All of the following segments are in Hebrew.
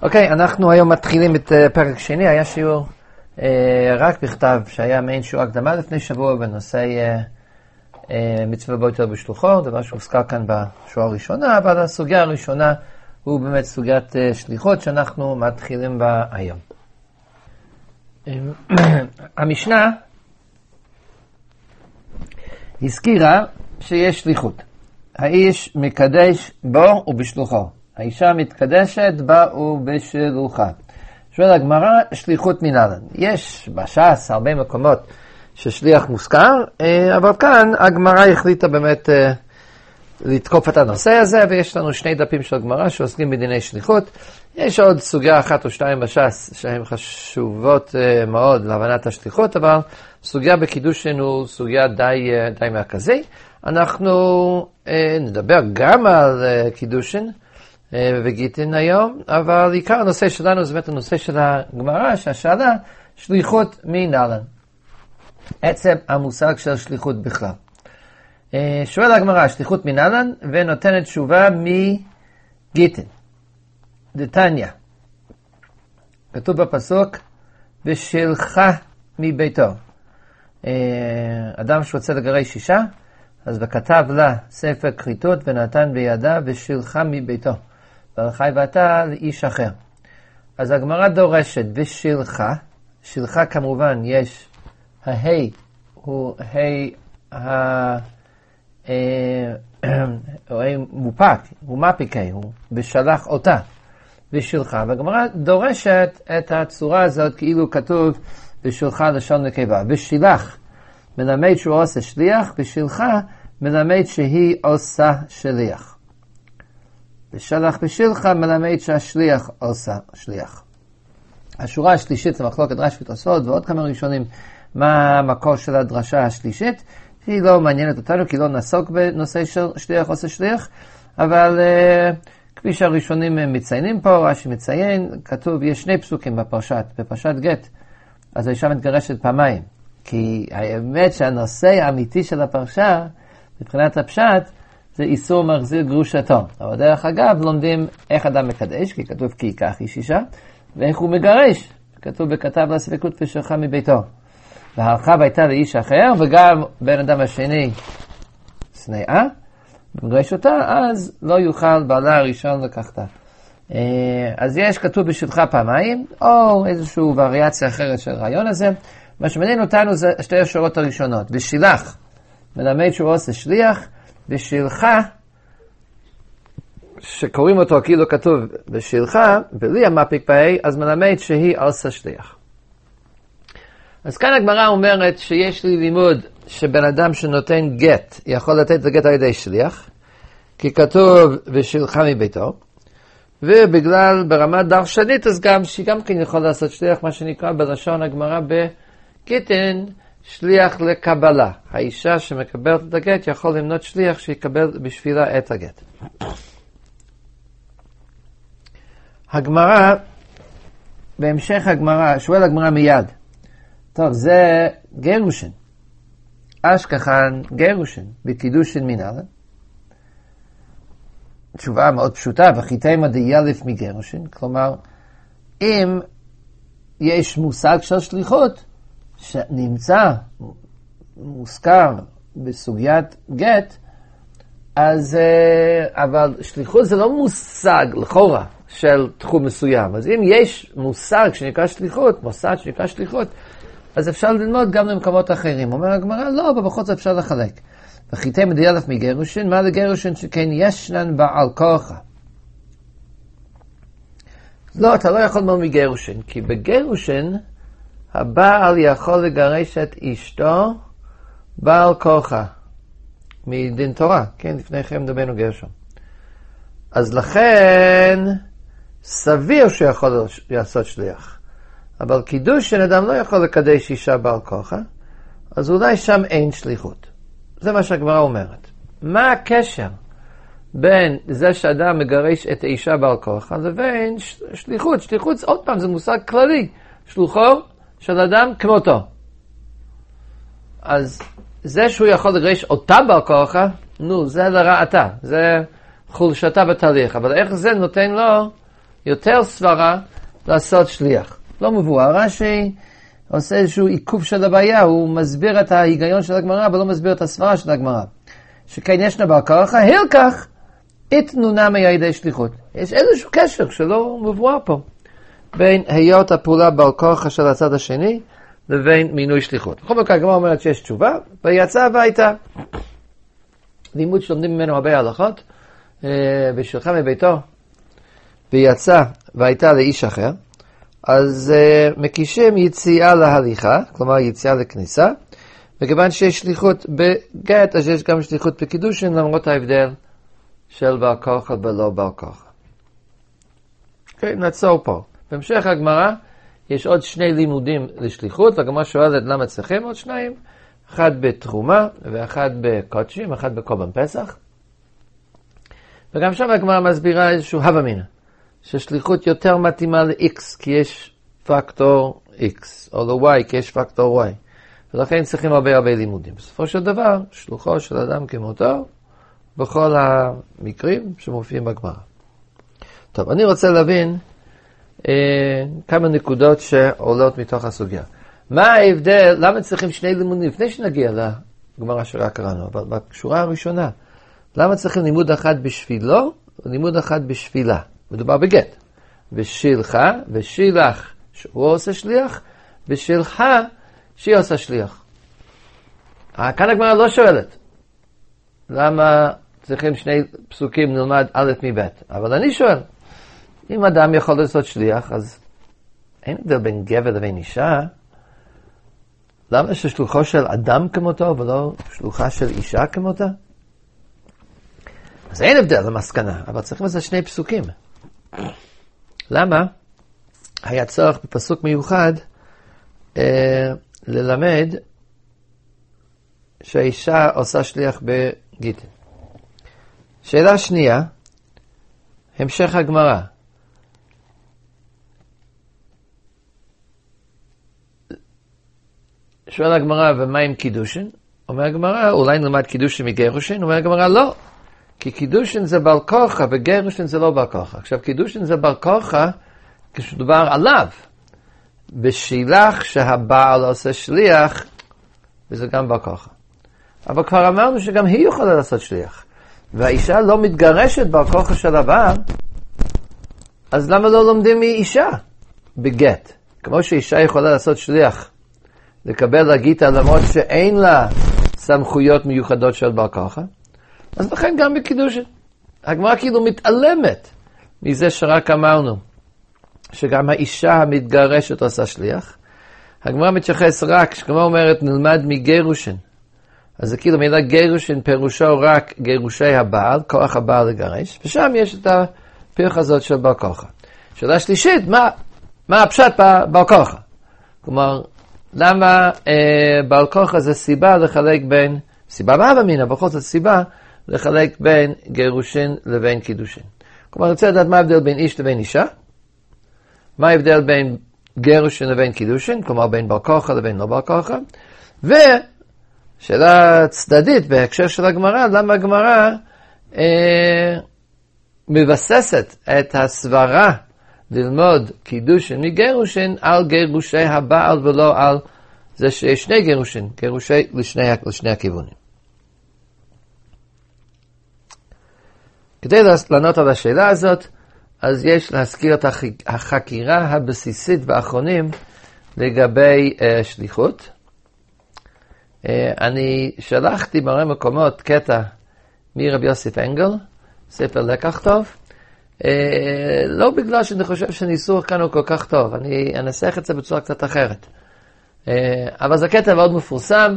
אוקיי, אנחנו היום מתחילים את פרק שני. היה שיעור רק בכתב שהיה מעין שיעור הקדמה לפני שבוע בנושא מצווה בויתר בשלוחו, דבר שהוזכר כאן בשורה הראשונה, אבל הסוגיה הראשונה הוא באמת סוגיית שליחות שאנחנו מתחילים בה היום. המשנה הזכירה שיש שליחות. האיש מקדש בו ובשלוחו. האישה מתקדשת בה ובשלוחה. שואל הגמרא, שליחות מנהלן. יש בש"ס הרבה מקומות ששליח מוזכר, אבל כאן הגמרא החליטה באמת לתקוף את הנושא הזה, ויש לנו שני דפים של הגמרא שעוסקים בדיני שליחות. יש עוד סוגיה אחת או שתיים בש"ס שהן חשובות מאוד להבנת השליחות, אבל סוגיה בקידושין הוא סוגיה די מרכזי. אנחנו נדבר גם על קידושין וגיטין היום, אבל עיקר הנושא שלנו זה באמת הנושא של הגמרא שהשאלה שליחות מנהלן. עצם המושג של שליחות בכלל. שואל הגמרא שליחות מנהלן ונותנת תשובה מגיטין. דתניא. כתוב בפסוק בשלך מביתו. אדם שרוצה לגרש אישה, אז וכתב לה ספר כריתות ונתן בידה ושלך מביתו. והלכה ואתה לאיש אחר. אז הגמרא דורשת בשלך, שלך כמובן יש ההי, הוא מופק, הוא מפיקי, הוא בשלח אותה, בשלך. והגמרא דורשת את הצורה הזאת כאילו כתוב בשלך לשון נקבה. בשילח מלמד שהוא עושה שליח, בשלך מלמד שהיא עושה שליח. בשלח בשלך מלמד שהשליח עושה שליח. השורה השלישית למחלוקת רש"י ותוספות ועוד כמה ראשונים מה המקור של הדרשה השלישית, שהיא לא מעניינת אותנו כי לא נעסוק בנושא של שליח עושה שליח, אבל כפי שהראשונים מציינים פה, רש"י מציין, כתוב יש שני פסוקים בפרשת גט, אז האישה מתגרשת פעמיים, כי האמת שהנושא האמיתי של הפרשה מבחינת הפשט זה איסור מחזיר גרושתו. אבל דרך אגב לומדים איך אדם מקדש, כי כתוב כי ייקח איש אישה, ואיך הוא מגרש, כתוב בכתב לה ספקות ושלך מביתו. והלכה והייתה לאיש אחר, וגם בן אדם השני שנאה, מגרש אותה, אז לא יוכל בעלה הראשון לקחתה. אז יש כתוב בשלך פעמיים, או איזושהי וריאציה אחרת של הרעיון הזה. מה שמעניין אותנו זה שתי השורות הראשונות. בשילח מלמד שהוא עושה שליח, בשלך, שקוראים אותו כאילו כתוב בשלך, בלי המפיק פאי, אז מלמד שהיא עושה שליח. אז כאן הגמרא אומרת שיש לי לימוד שבן אדם שנותן גט יכול לתת את הגט על ידי שליח, כי כתוב בשלך מביתו, ובגלל ברמה דרשנית אז גם שגם כן יכול לעשות שליח, מה שנקרא בלשון הגמרא בגיטין, שליח לקבלה. האישה שמקבלת את הגט יכול למנות שליח שיקבל בשבילה את הגט. הגמרא, בהמשך הגמרא, שואל הגמרא מיד, טוב, זה גירושין. אשכחן גירושין, בקידושין מנהלן. תשובה מאוד פשוטה, וחיתימה דיילף מגירושין. כלומר, אם יש מושג של שליחות, שנמצא, מוזכר בסוגיית גט, אז, אבל שליחות זה לא מושג לכאורה של תחום מסוים. אז אם יש מושג שנקרא שליחות, מושג שנקרא שליחות, אז אפשר ללמוד גם למקומות אחרים. אומר הגמרא, לא, אבל בכל זאת אפשר לחלק. וחיתי מדיילף מגירושין, מה לגירושין שכן ישנן בעל כוחה? לא, אתה לא יכול ללמוד מגירושין, כי בגירושין, הבעל יכול לגרש את אשתו בעל כוחה, מדין תורה, כן, לפני כן מדברנו גרשון. אז לכן, סביר שיכול לעשות שליח. אבל קידושין אדם לא יכול לקדש אישה בעל כוחה, אז אולי שם אין שליחות. זה מה שהגמרא אומרת. מה הקשר בין זה שאדם מגרש את האישה בעל כוחה לבין שליחות? שליחות, עוד פעם, זה מושג כללי. שלוחו של אדם כמותו. אז זה שהוא יכול לגרש אותה בעל כוחה, זה לרעתה. זה חולשתה בתהליך. אבל איך זה נותן לו יותר סברה לעשות שליח. לא מבואר, רש"י עושה איזשהו עיכוב של הבעיה, הוא מסביר את ההיגיון של הגמרא, אבל לא מסביר את הסברה של הגמרא. שכן ישנה בעל כורחה, הילקח, התנונה מידי שליחות. יש איזשהו קשר שלא מבואר פה, בין היות הפעולה בעל כורחה של הצד השני, לבין מינוי שליחות. בכל מקרה, הגמרא אומרת שיש תשובה, ויצא הביתה. לימוד שלומדים ממנו הרבה הלכות, ושלחה מביתו, ויצא והייתה לאיש אחר, אז מקישים יציאה להליכה, כלומר יציאה לכניסה, וכיוון שיש שליחות בגט, אז יש גם שליחות בקידושין, למרות ההבדל של בעל כורחה ולא בעל כורחה. אוקיי, נעצור פה. בהמשך הגמרא, יש עוד שני לימודים לשליחות, והגמרא שואלת למה צריכים עוד שניים, אחד בתרומה ואחד בקודשים, אחד בקורבן פסח. וגם שם הגמרא מסבירה איזשהו הווה אמינא, ששליחות יותר מתאימה ל-X כי יש פקטור X, או ל-Y כי יש פקטור Y. ולכן צריכים הרבה לימודים. בסופו של דבר, שלוחו של אדם כמותו, בכל המקרים שמופיעים בגמרא. טוב, אני רוצה להבין כמה נקודות שעולות מתוך הסוגיה. מה ההבדל, למה צריכים שני לימודים לפני שנגיע לגמרא שרק קראנו, אבל בשורה הראשונה, למה צריכים לימוד אחד בשבילו ולימוד אחד בשבילה? מדובר בגט. ושילך ושילך שהוא עושה שליח, ושילך שהיא עושה שליח. כאן הגמרא לא שואלת למה צריכים שני פסוקים נלמד א' מב', אבל אני שואל, אם אדם יכול לעשות שליח, אז אין הבדל בין גבר לבין אישה. למה ששלוחו של אדם כמותו ולא שלוחה של אישה כמותה? אז אין הבדל למסקנה, אבל צריכים לזה שני פסוקים. למה? היה צורך בפסוק מיוחד ללמד שהאישה עושה שליח בגיטין. שאלה שנייה, המשך הגמרא. שואל הגמרא, ומה עם קידושין? אומר הגמרא, אולי נלמד קידושין מגירושין? אומר הגמרא, לא. כי קידושין זה בעל כורחה, וגירושין זה לא בעל כורחה. עכשיו, קידושין זה בעל כורחה, כשדובר עליו. בשילך שהבעל עושה שליח, וזה גם בעל כורחה. אבל כבר אמרנו שגם היא יכולה לעשות שליח. והאישה לא מתגרשת בעל כורחה של הבעל, אז למה לא לומדים מאישה בגט? כמו שאישה יכולה לעשות שליח, לקבל לגיטה למרות שאין לה סמכויות מיוחדות של בעל כורחה, אז לכן גם בקידושין. הגמרא כאילו מתעלמת מזה שרק אמרנו, שגם האישה המתגרשת עושה שליח. הגמרא מתייחס רק, שכמו אומרת, נלמד מגירושין. אז זה כאילו מילה גירושין פירושו רק גירושי הבעל, כוח הבעל לגרש, ושם יש את הפרח הזאת של בעל כורחה. שאלה שלישית, מה הפשט בעל כורחה? כלומר, למה בעל כורחה זה סיבה לחלק בין, סיבה בהווה אמינא, בכל זאת סיבה לחלק בין גירושין לבין קידושין. כלומר, אני רוצה לדעת מה ההבדל בין איש לבין אישה, מה ההבדל בין גירושין לבין קידושין, כלומר בין בעל כורחה לבין לא בעל כורחה, ושאלה צדדית בהקשר של הגמרא, למה הגמרא מבססת את הסברה ללמוד קידושין מגירושין על גירושי הבעל ולא על זה שיש שני גירושין, גירושי לשני הכיוונים. כדי לענות על השאלה הזאת, אז יש להזכיר את החקירה הבסיסית באחרונים לגבי שליחות. אני שלחתי בהרבה מקומות קטע מרבי יוסף אנגל, ספר לקח טוב, לא בגלל שאני חושב שהניסוח כאן הוא כל כך טוב, אני אנסח את זה בצורה קצת אחרת. אבל זה קטע מאוד מפורסם,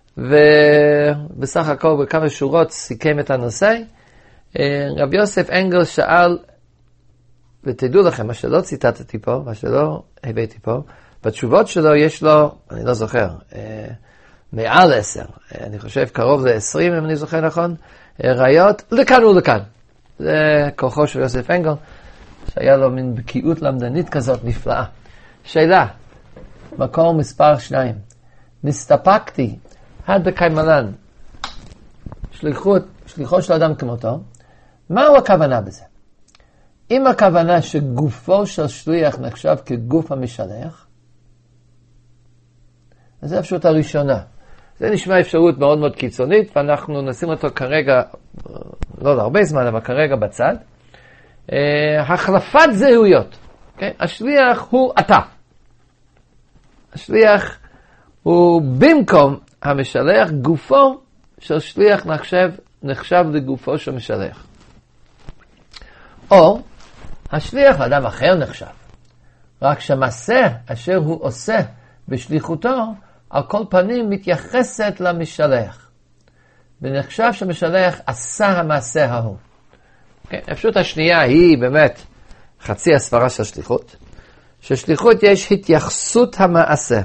ובסך הכל בכמה שורות סיכם את הנושא. רבי יוסף אנגל שאל, ותדעו לכם, מה שלא ציטטתי פה, מה שלא הבאתי פה, בתשובות שלו יש לו, אני לא זוכר, מעל 10, אני חושב קרוב ל-20 אם אני זוכר נכון, ראיות לכאן ולכאן. זה כוחו של יוסף אנגל, שהיה לו מין בקיאות למדנית כזאת נפלאה. שאלה, מקור מספר 2, נסתפקתי, עד בקיימלן, שליחו של אדם כמותו, מהו הכוונה בזה? אם הכוונה שגופו של שליח נחשב כגוף המשלח, אז זו האפשרות הראשונה. זה נשמע אפשרות מאוד מאוד קיצונית, ואנחנו נשים אותו כרגע, לא להרבה זמן, אבל כרגע בצד. החלפת זהויות. Okay? השליח הוא אתה. השליח הוא במקום המשלח, גופו של שליח נחשב לגופו של משלח. או השליח לאדם אחר נחשב. רק שהמעשה אשר הוא עושה בשליחותו, על כל פנים מתייחסת למשלח. ונחשב שהמשלח עשה המעשה ההוא. האפשרות השנייה היא באמת חצי הסברה של שליחות. ששליחות יש התייחסות המעשה.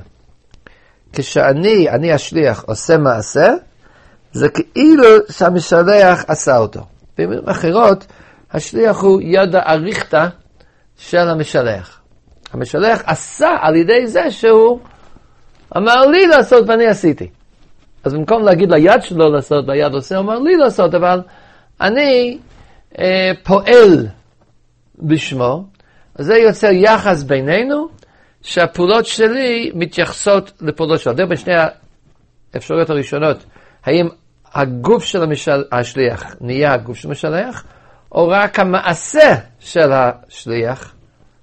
כשאני השליח עושה מעשה, זה כאילו שהמשלח עשה אותו. במילים אחרות, השליח הוא יד האריכתא של המשלח. המשלח עשה על ידי זה שהוא אמר לי לעשות ואני עשיתי. אז במקום להגיד ליד שלו לעשות והיד עושה, הוא אמר לי לעשות, אבל אני פועל בשמו. אז זה יוצר יחס בינינו, שהפעולות שלי מתייחסות לפעולות שלו. בין שני האפשרויות הראשונות, האם הגוף של השליח נהיה הגוף של המשלח, או רק המעשה של השליח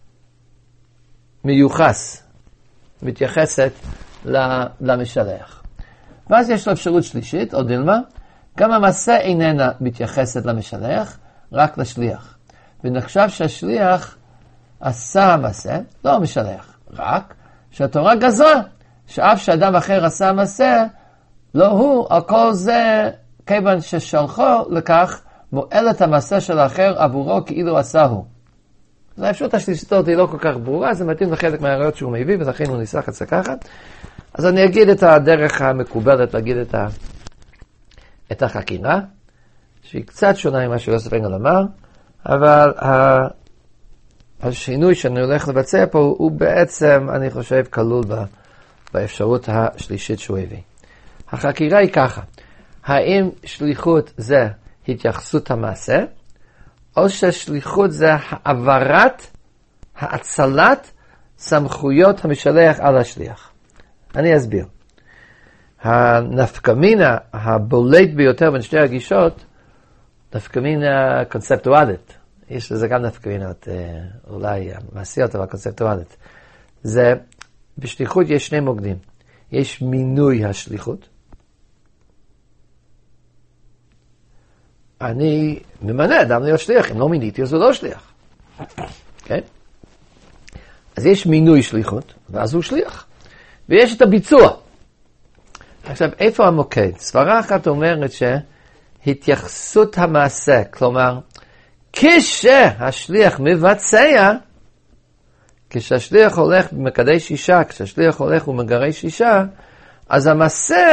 מיוחס, מתייחסת למשלח. ואז יש לו אפשרות שלישית, או דילמה, גם המעשה איננה מתייחסת למשלח, רק לשליח. ונחשב שהשליח עשה המעשה, לא המשלח, רק שהתורה גזרה, שאף שאדם אחר עשה המעשה, לא הוא, על כל זה, כיוון ששלחו לכך, מועל את המעשה של האחר עבורו כאילו עשה הוא. אז האפשרות השלישית היא לא כל כך ברורה, זה מתאים לחלק מהראיות שהוא מביא, ולכן הוא ניסח את זה ככה. אז אני אגיד את הדרך המקובלת, להגיד את החקירה, שהיא קצת שונה ממה שיוסף אנגל אמר, אבל השינוי שאני הולך לבצע פה הוא בעצם, אני חושב, כלול באפשרות השלישית שהוא הביא. החקירה היא ככה, האם שליחות זה התייחסות המעשה, או ששליחות זה האצלת סמכויות המשלח על השליח. אני אסביר. הנפקמינה הבולט ביותר בין שתי הגישות, נפקמינה קונספטואלית. יש לזה גם נפקמינות, אולי מעשיות, אבל קונספטואלית. זה, בשליחות יש שני מוקדים. יש מינוי השליחות. אני ממנה אדם להיות שליח, אם לא מיניתי, אז הוא לא שליח. כן? אז יש מינוי שליחות, ואז הוא שליח. ויש את הביצוע. עכשיו, איפה המוקד? סברה אחת אומרת שהתייחסות המעשה, כלומר, כשהשליח מבצע, כשהשליח הולך ומקדש אישה, כשהשליח הולך ומגרש אישה, אז המעשה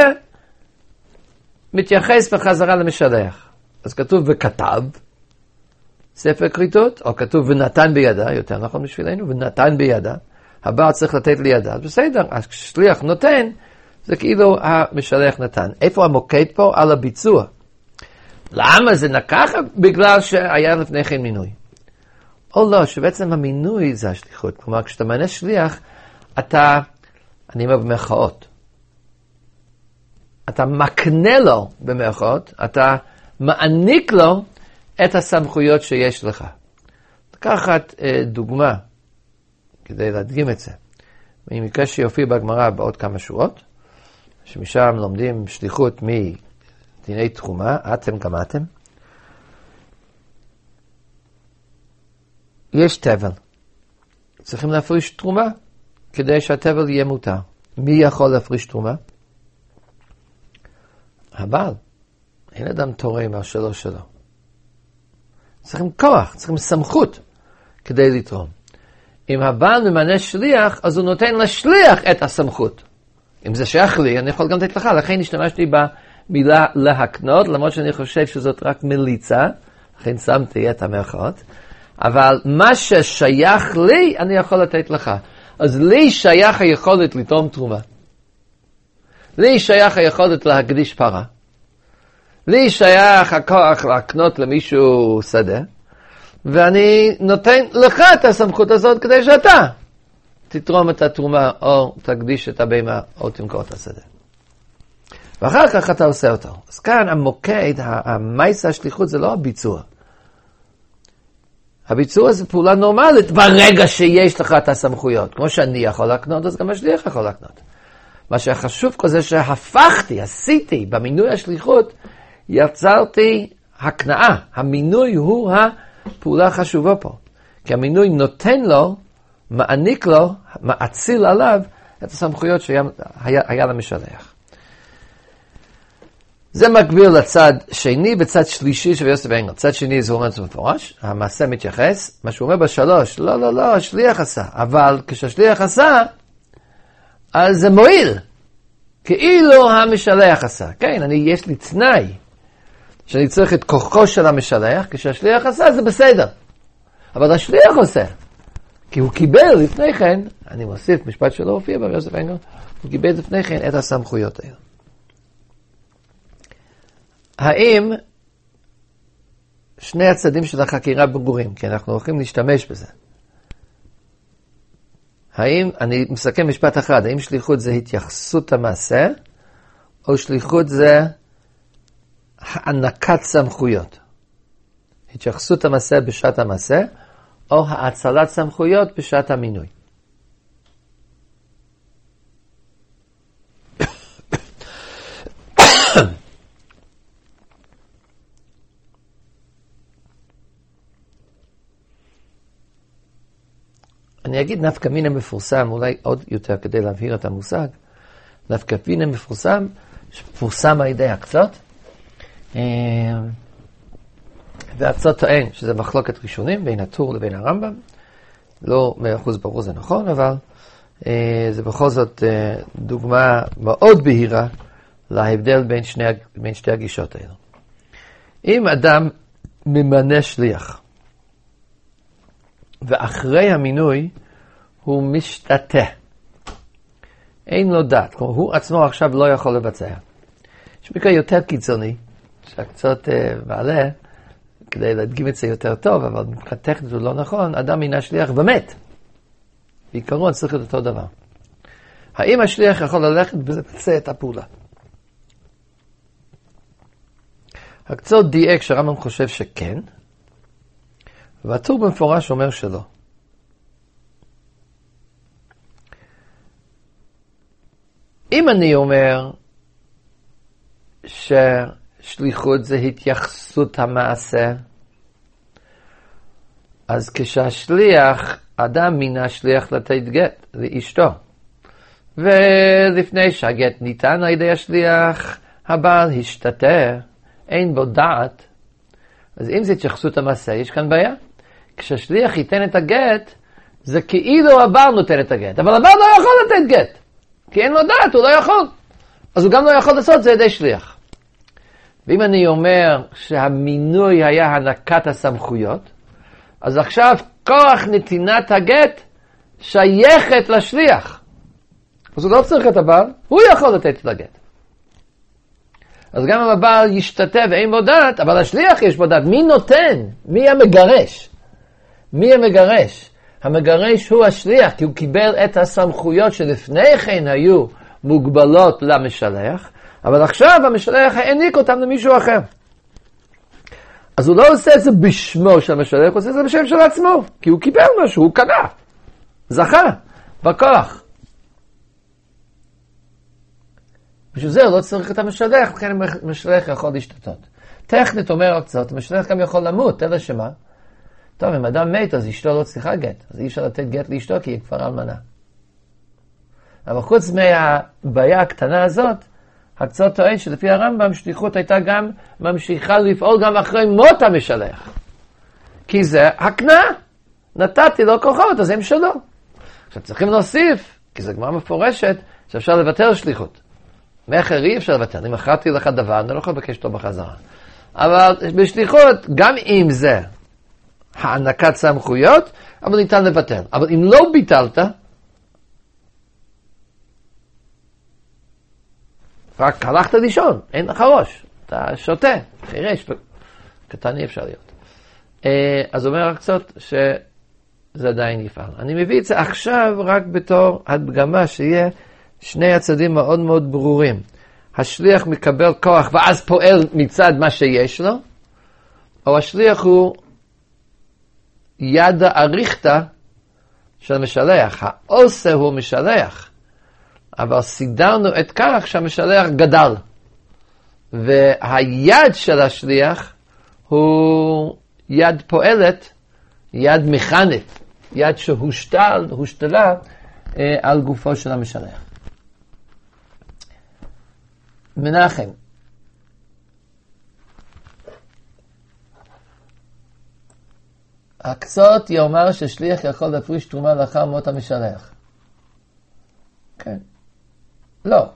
מתייחס בחזרה למשלח. אז כתוב וכתב, ספר כריתות, או כתוב ונתן בידה, יותר נכון בשבילנו, ונתן בידה, הבא צריך לתת לידה, אז בסדר, השליח נותן, זה כאילו המשלח נתן. איפה המוקד פה? על הביצוע. למה זה נקח? בגלל שהיה לפני כן מינוי. או לא, שבעצם המינוי זה השליחות. כלומר, כשאתה מנה שליח, אתה, אני אומר במרכאות, אתה מקנה לו במרכאות, אתה מעניק לו את הסמכויות שיש לך. לקחת דוגמה, כדי להדגים את זה. במקרה שיופיע בגמרא בעוד כמה שורות, שמשם לומדים שליחות מדיני תחומה, אתם גם אתם. יש תבל. צריכים להפריש תרומה, כדי שהתבל יהיה מותר. מי יכול להפריש תרומה? הבעל. אין אדם תורה מהשלו שלו. צריכים כוח, צריכים סמכות כדי לתרום. אם הבעל ממנה שליח, אז הוא נותן לשליח את הסמכות. אם זה שייך לי, אני יכול גם לתת לך. לכן השתמשתי במילה להקנות, למרות שאני חושב שזאת רק מליצה, לכן שמתי את המרכאות. אבל מה ששייך לי, אני יכול לתת לך. אז לי שייך היכולת לתרום תרומה. לי שייך היכולת להקדיש פרה. לי שייך הכוח להקנות למישהו שדה. ואני נותן לך את הסמכות הזאת כדי שאתה תתרום את התרומה, או תקדיש את הבהמה, או תמכור את השדה. ואחר כך אתה עושה אותו. אז כאן המוקד, המייסה השליחות זה לא הביצוע. הביצוע זה פעולה נורמלית ברגע שיש לך את הסמכויות. כמו שאני יכול להקנות, אז גם השליח יכול להקנות. מה שחשוב פה זה שהפכתי, עשיתי, במינוי השליחות, יצרתי הקנאה. המינוי הוא הפעולה החשובה פה. כי המינוי נותן לו, מעניק לו, מאציל עליו את הסמכויות שהיה למשלח. זה מקביל לצד שני, בצד שלישי של יוסף אנגל. צד שני זה אומר מפורש, המעשה מתייחס, מה שהוא אומר בשלוש, לא, השליח עשה. אבל כשהשליח עשה, אז זה מועיל. כאילו המשלח עשה. כן, יש לי תנאי, שאני צריך את כוחו של המשלח, כשהשליח עשה זה בסדר. אבל השליח עושה. כי הוא קיבל לפני כן, אני מוסיף משפט שלא הופיע ביוסף אנגל, הוא קיבל לפני כן את הסמכויות האלה. האם שני הצדדים של החקירה ברורים? כי אנחנו הולכים להשתמש בזה. האם, אני מסכם משפט אחד, האם שליחות זה התייחסות המעשה, או שליחות זה הענקת סמכויות? התייחסות המעשה בשעת המעשה, או האצלת סמכויות בשעת המינוי. אני אגיד נפקא מינה מפורסם, אולי עוד יותר כדי להבהיר את המושג. נפקא מינה מפורסם, שפורסם על ידי הקצות. והקצות טוען שזה מחלוקת ראשונים בין הטור לבין הרמב"ם. לא 100% ברור זה נכון, אבל זה בכל זאת דוגמה מאוד בהירה להבדל בין שתי הגישות האלה. אם אדם ממנה שליח, ואחרי המינוי הוא משתתה. אין לו דעת. כלומר, הוא עצמו עכשיו לא יכול לבצע. יש מקרה יותר קיצוני, שקצת מעלה, כדי להדגים את זה יותר טוב, אבל מבחינת טכנית הוא לא נכון, אדם מינה שליח ומת. בעיקרון צריך את אותו דבר. האם השליח יכול ללכת ולבצע את הפעולה? הקצות דייק שהרמב"ם חושב שכן, והטור במפורש אומר שלא. אם אני אומר ששליחות זה התייחסות המעשה, אז כשהשליח, אדם מינה שליח לתת גט לאשתו, ולפני שהגט ניתן על ידי השליח, הבעל השתתה, אין בו דעת, אז אם זה התייחסות המעשה, יש כאן בעיה. כשהשליח ייתן את הגט, זה כאילו הבעל נותן את הגט. אבל הבעל לא יכול לתת גט. כי אין לו דעת, הוא לא יכול. אז הוא גם לא יכול לעשות זה ידי שליח. ואם אני אומר שהמינוי היה הענקת הסמכויות, אז עכשיו כוח נתינת הגט שייכת לשליח. אז הוא לא צריך את הבעל, הוא יכול לתת את הגט. אז גם אם הבעל ישתתה ואין בו דעת, אבל השליח יש בו דעת. מי נותן? מי המגרש? מי המגרש? המגרש הוא השליח, כי הוא קיבל את הסמכויות שלפני כן היו מוגבלות למשלח, אבל עכשיו המשלח העניק אותם למישהו אחר. אז הוא לא עושה את זה בשמו של המשלח, הוא עושה את זה בשם של עצמו, כי הוא קיבל משהו, הוא קנה, זכה, בכוח. בשביל זה הוא לא צריך את המשלח, לכן המשלח יכול להשתתות. טכנית אומר הקצות, המשלח גם יכול למות, אלא שמה? טוב, אם אדם מת, אז אשתו לא צריכה גט. אז אי אפשר לתת גט לאשתו, כי היא כבר אלמנה. אבל חוץ מהבעיה הקטנה הזאת, הקצות טוען שלפי הרמב"ם, שליחות הייתה גם ממשיכה לפעול גם אחרי מות המשלח. כי זה הקנה. נתתי לו כוחות, אז הם שלו. עכשיו צריכים להוסיף, כי זה גמרא מפורשת, שאפשר לוותר שליחות. מאחר אי אפשר לוותר. אם מכרתי לך דבר, אני לא יכול לבקש אותו בחזרה. אבל בשליחות, גם אם זה הענקת סמכויות, אבל ניתן לבטל. אבל אם לא ביטלת, רק הלכת לישון, אין לך ראש, אתה שותה, חירש, קטן אי אפשר להיות. אז אומר הקצות שזה עדיין יפעל. אני מביא את זה עכשיו רק בתור הדגמה שיהיה שני הצדדים מאוד מאוד ברורים. השליח מקבל כוח ואז פועל מצד מה שיש לו, או השליח הוא יד האריכתא של משלח. העושה הוא משלח, אבל סידרנו את כך שהמשלח גדל. והיד של השליח הוא יד פועלת, יד מכנית, יד שהושתלה על גופו של המשלח. מנחם, הקצות יאמר ששליח יכול להפריש תרומה לאחר מות המשלח. כן. לא.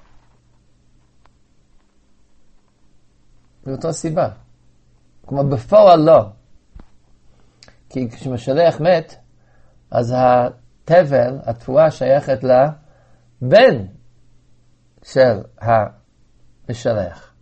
באותה סיבה. כלומר, בפועל לא. כי כשמשלח מת, אז התבל, התבואה שייכת לבן של המשלח.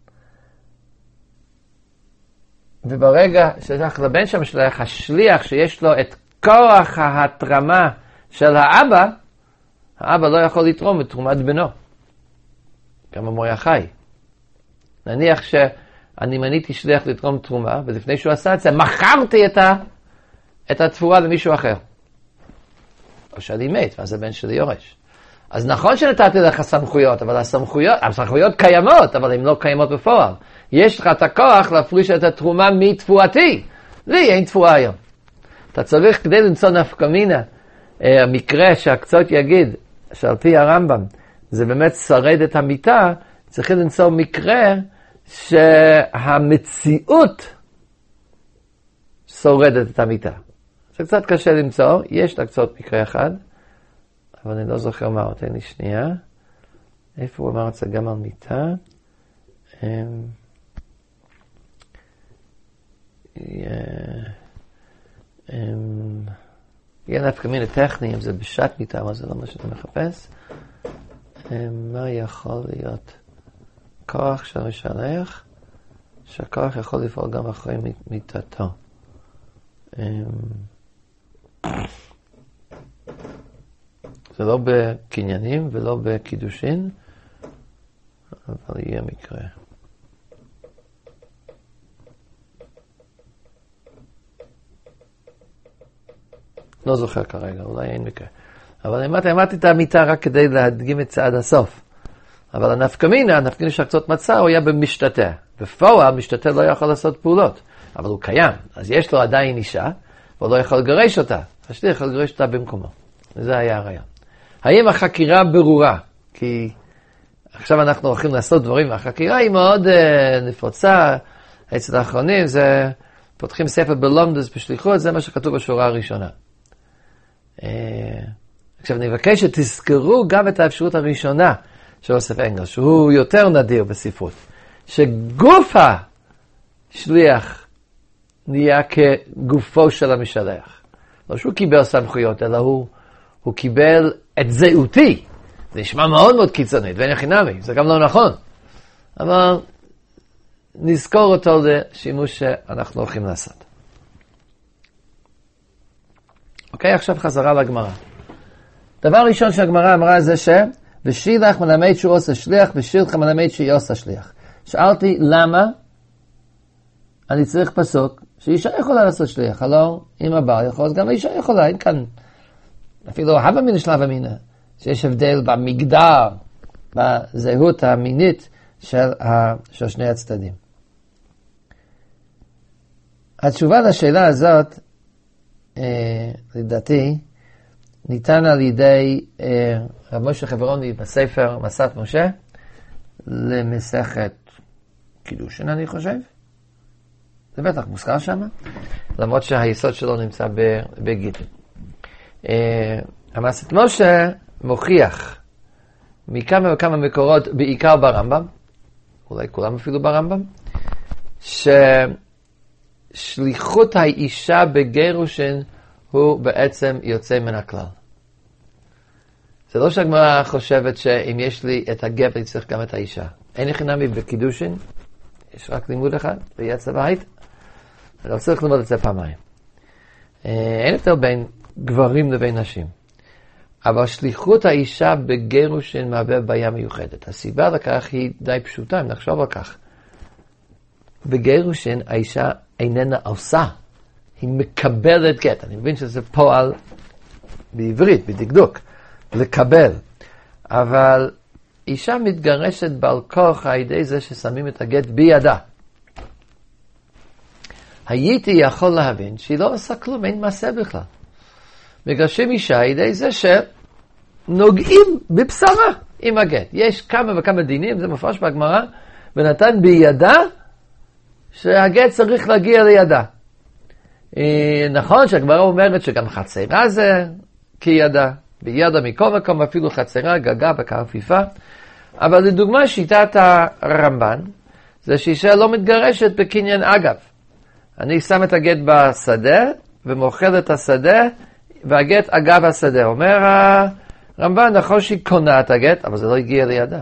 וברגע ששייך לבן של המשלח, השליח שיש לו את כוח ההתרמה של האבא, האבא לא יכול לתרום את תרומת בנו. גם המורה חי. נניח שאני מניתי שליח לתרום תרומה, ולפני שהוא עשה את זה, מכרתי את התבואה למישהו אחר. או שאני מת, ואז הבן שלי יורש. אז נכון שנתתי לך סמכויות, אבל הסמכויות קיימות, אבל הן לא קיימות בפועל. יש לך את הכוח להפריש את התרומה מתבואתי. לי אין תבואה היום. אתה צריך כדי למצוא נפקא מינה, המקרה שהקצות יגיד, שעל פי הרמב"ם, זה באמת שרד את המיטה, צריך למצוא מקרה שהמציאות שורדת את המיטה. זה קצת קשה למצוא, יש לקצות מקרה אחד, אבל אני לא זוכר מה, תן לי שנייה. איפה הוא אמר את זה גם על מיטה? יהיה נפקא מינה טכני, אם זה בשעת מיטה, אבל זה לא מה שאני מחפש. מה יכול להיות? כוח של משלח, שהכוח יכול לפעול גם אחרי מיטתו. זה לא בקניינים ולא בקידושין, אבל יהיה מקרה. לא זוכר כרגע, אולי אין מקרה. אבל אמרתי את המיטה רק כדי להדגים את זה עד הסוף. אבל הנפקא מינה שהקצות מצא, הוא היה במשתתע. בפועל, משתתע לא יכול לעשות פעולות. אבל הוא קיים. אז יש לו עדיין אישה, והוא לא יכול לגרש אותה. השליח יכול לגרש אותה במקומו. וזה היה הרעיון. האם החקירה ברורה? כי עכשיו אנחנו הולכים לעשות דברים, והחקירה היא מאוד נפוצה. אצל האחרונים זה, פותחים ספר בלומדוס בשליחות, זה מה שכתוב בשורה הראשונה. עכשיו אני מבקש שתזכרו גם את האפשרות הראשונה של יוסף אנגל, שהוא יותר נדיר בספרות, שגוף השליח נהיה כגופו של המשלח. לא שהוא קיבל סמכויות, אלא הוא קיבל את זהותי. זה נשמע מאוד מאוד קיצונית, ואין חינמי, זה גם לא נכון. אבל נזכור אותו לשימוש שאנחנו הולכים לעשות. אוקיי, עכשיו חזרה לגמרא. דבר ראשון שהגמרא אמרה זה ושילח מלמד שהוא עושה שליח, ושילח מלמד שהיא עושה שליח. שאלתי למה אני צריך פסוק שאישה יכולה לעשות שליח. הלא, אם הבעל יכול, אז גם האישה יכולה. אין כאן אפילו הווה מן שלב המינה, שיש הבדל במגדר, בזהות המינית של שני הצדדים. התשובה לשאלה הזאת, לדעתי, ניתן על ידי רב משה חברוני בספר מסעת משה, למסכת קידושין, אני חושב. זה בטח מוזכר שם, למרות שהיסוד שלו נמצא בגיטין. המסעת משה מוכיח מכמה וכמה מקורות, בעיקר ברמב"ם, אולי כולם אפילו ברמב"ם, ששליחות האישה בגירושין הוא בעצם יוצא מן הכלל. זה לא שהגמרא חושבת שאם יש לי את הגבר, אני צריך גם את האישה. אין חינמי בקידושין, יש רק לימוד אחד, ביצא בית. אני רוצה ללמוד את זה פעמיים. אין הבדל בין גברים לבין נשים. אבל שליחות האישה בגירושין מהווה בעיה מיוחדת. הסיבה לכך היא די פשוטה, אם נחשוב על כך. בגירושין האישה איננה עושה, היא מקבלת גט. אני מבין שזה פועל בעברית, בדקדוק, לקבל. אבל אישה מתגרשת בעל כוח על ידי זה ששמים את הגט בידה. הייתי יכול להבין שהיא לא עושה כלום, אין מעשה בכלל. מגרשים אישה על ידי זה שנוגעים בבשרה עם הגט. יש כמה וכמה דינים, זה מפרש בגמרא, ונתן בידה שהגט צריך להגיע לידה. נכון שהגמרא אומרת שגם חצרה זה כידה, בידה מכל מקום, אפילו חצרה, גגה וכרפיפה, אבל לדוגמה שיטת הרמב"ן, זה שאישה לא מתגרשת בקניין אגב. אני שם את הגט בשדה, ומאכל את השדה, והגט אגב השדה. אומר הרמב"ן, נכון שהיא קונה את הגט, אבל זה לא הגיע לידה.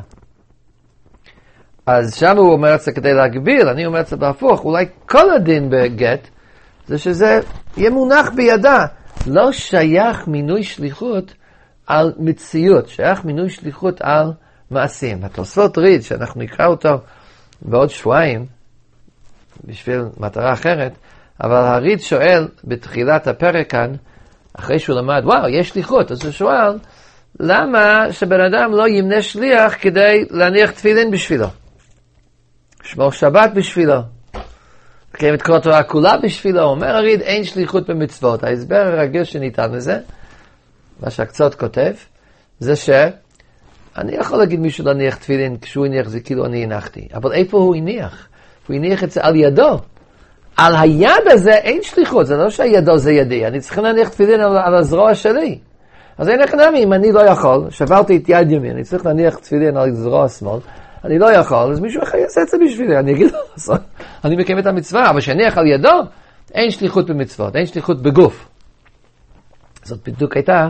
אז שם הוא אומר את זה כדי להגביל, אני אומר את זה בהפוך, אולי כל הדין בגט, זה שזה יהיה מונח בידה. לא שייך מינוי שליחות על מציאות, שייך מינוי שליחות על מעשים. התוספות ריד, שאנחנו נקרא אותו בעוד שבועיים, בשביל מטרה אחרת, אבל הריד שואל בתחילת הפרק כאן, אחרי שהוא למד, וואו, יש שליחות, אז הוא שואל, למה שבן אדם לא ימנה שליח כדי להניח תפילין בשבילו? שמור שבת בשבילו. לקיים את כל התורה כולה בשבילו. אומר הריד, אין שליחות במצוות. ההסבר הרגיל שניתן לזה, מה שהקצות כותב, זה שאני יכול להגיד מישהו להניח תפילין, כשהוא הניח זה כאילו אני הנחתי. אבל איפה הוא הניח? הוא הניח את זה על ידו. על היד הזה אין שליחות, זה לא שהידו זה ידי. אני צריך להניח תפילין על הזרוע שלי. אז אין הכנמי, אם אני לא יכול, שברתי את יד ימין, אני צריך להניח תפילין על זרוע שמאל, אני לא יכול, אז מישהו אחר יעשה את זה בשבילי, אני אגיד לו, אני מקיים את המצווה, אבל כשאניח על ידו, אין שליחות במצוות, אין שליחות בגוף. זאת בדיוק הייתה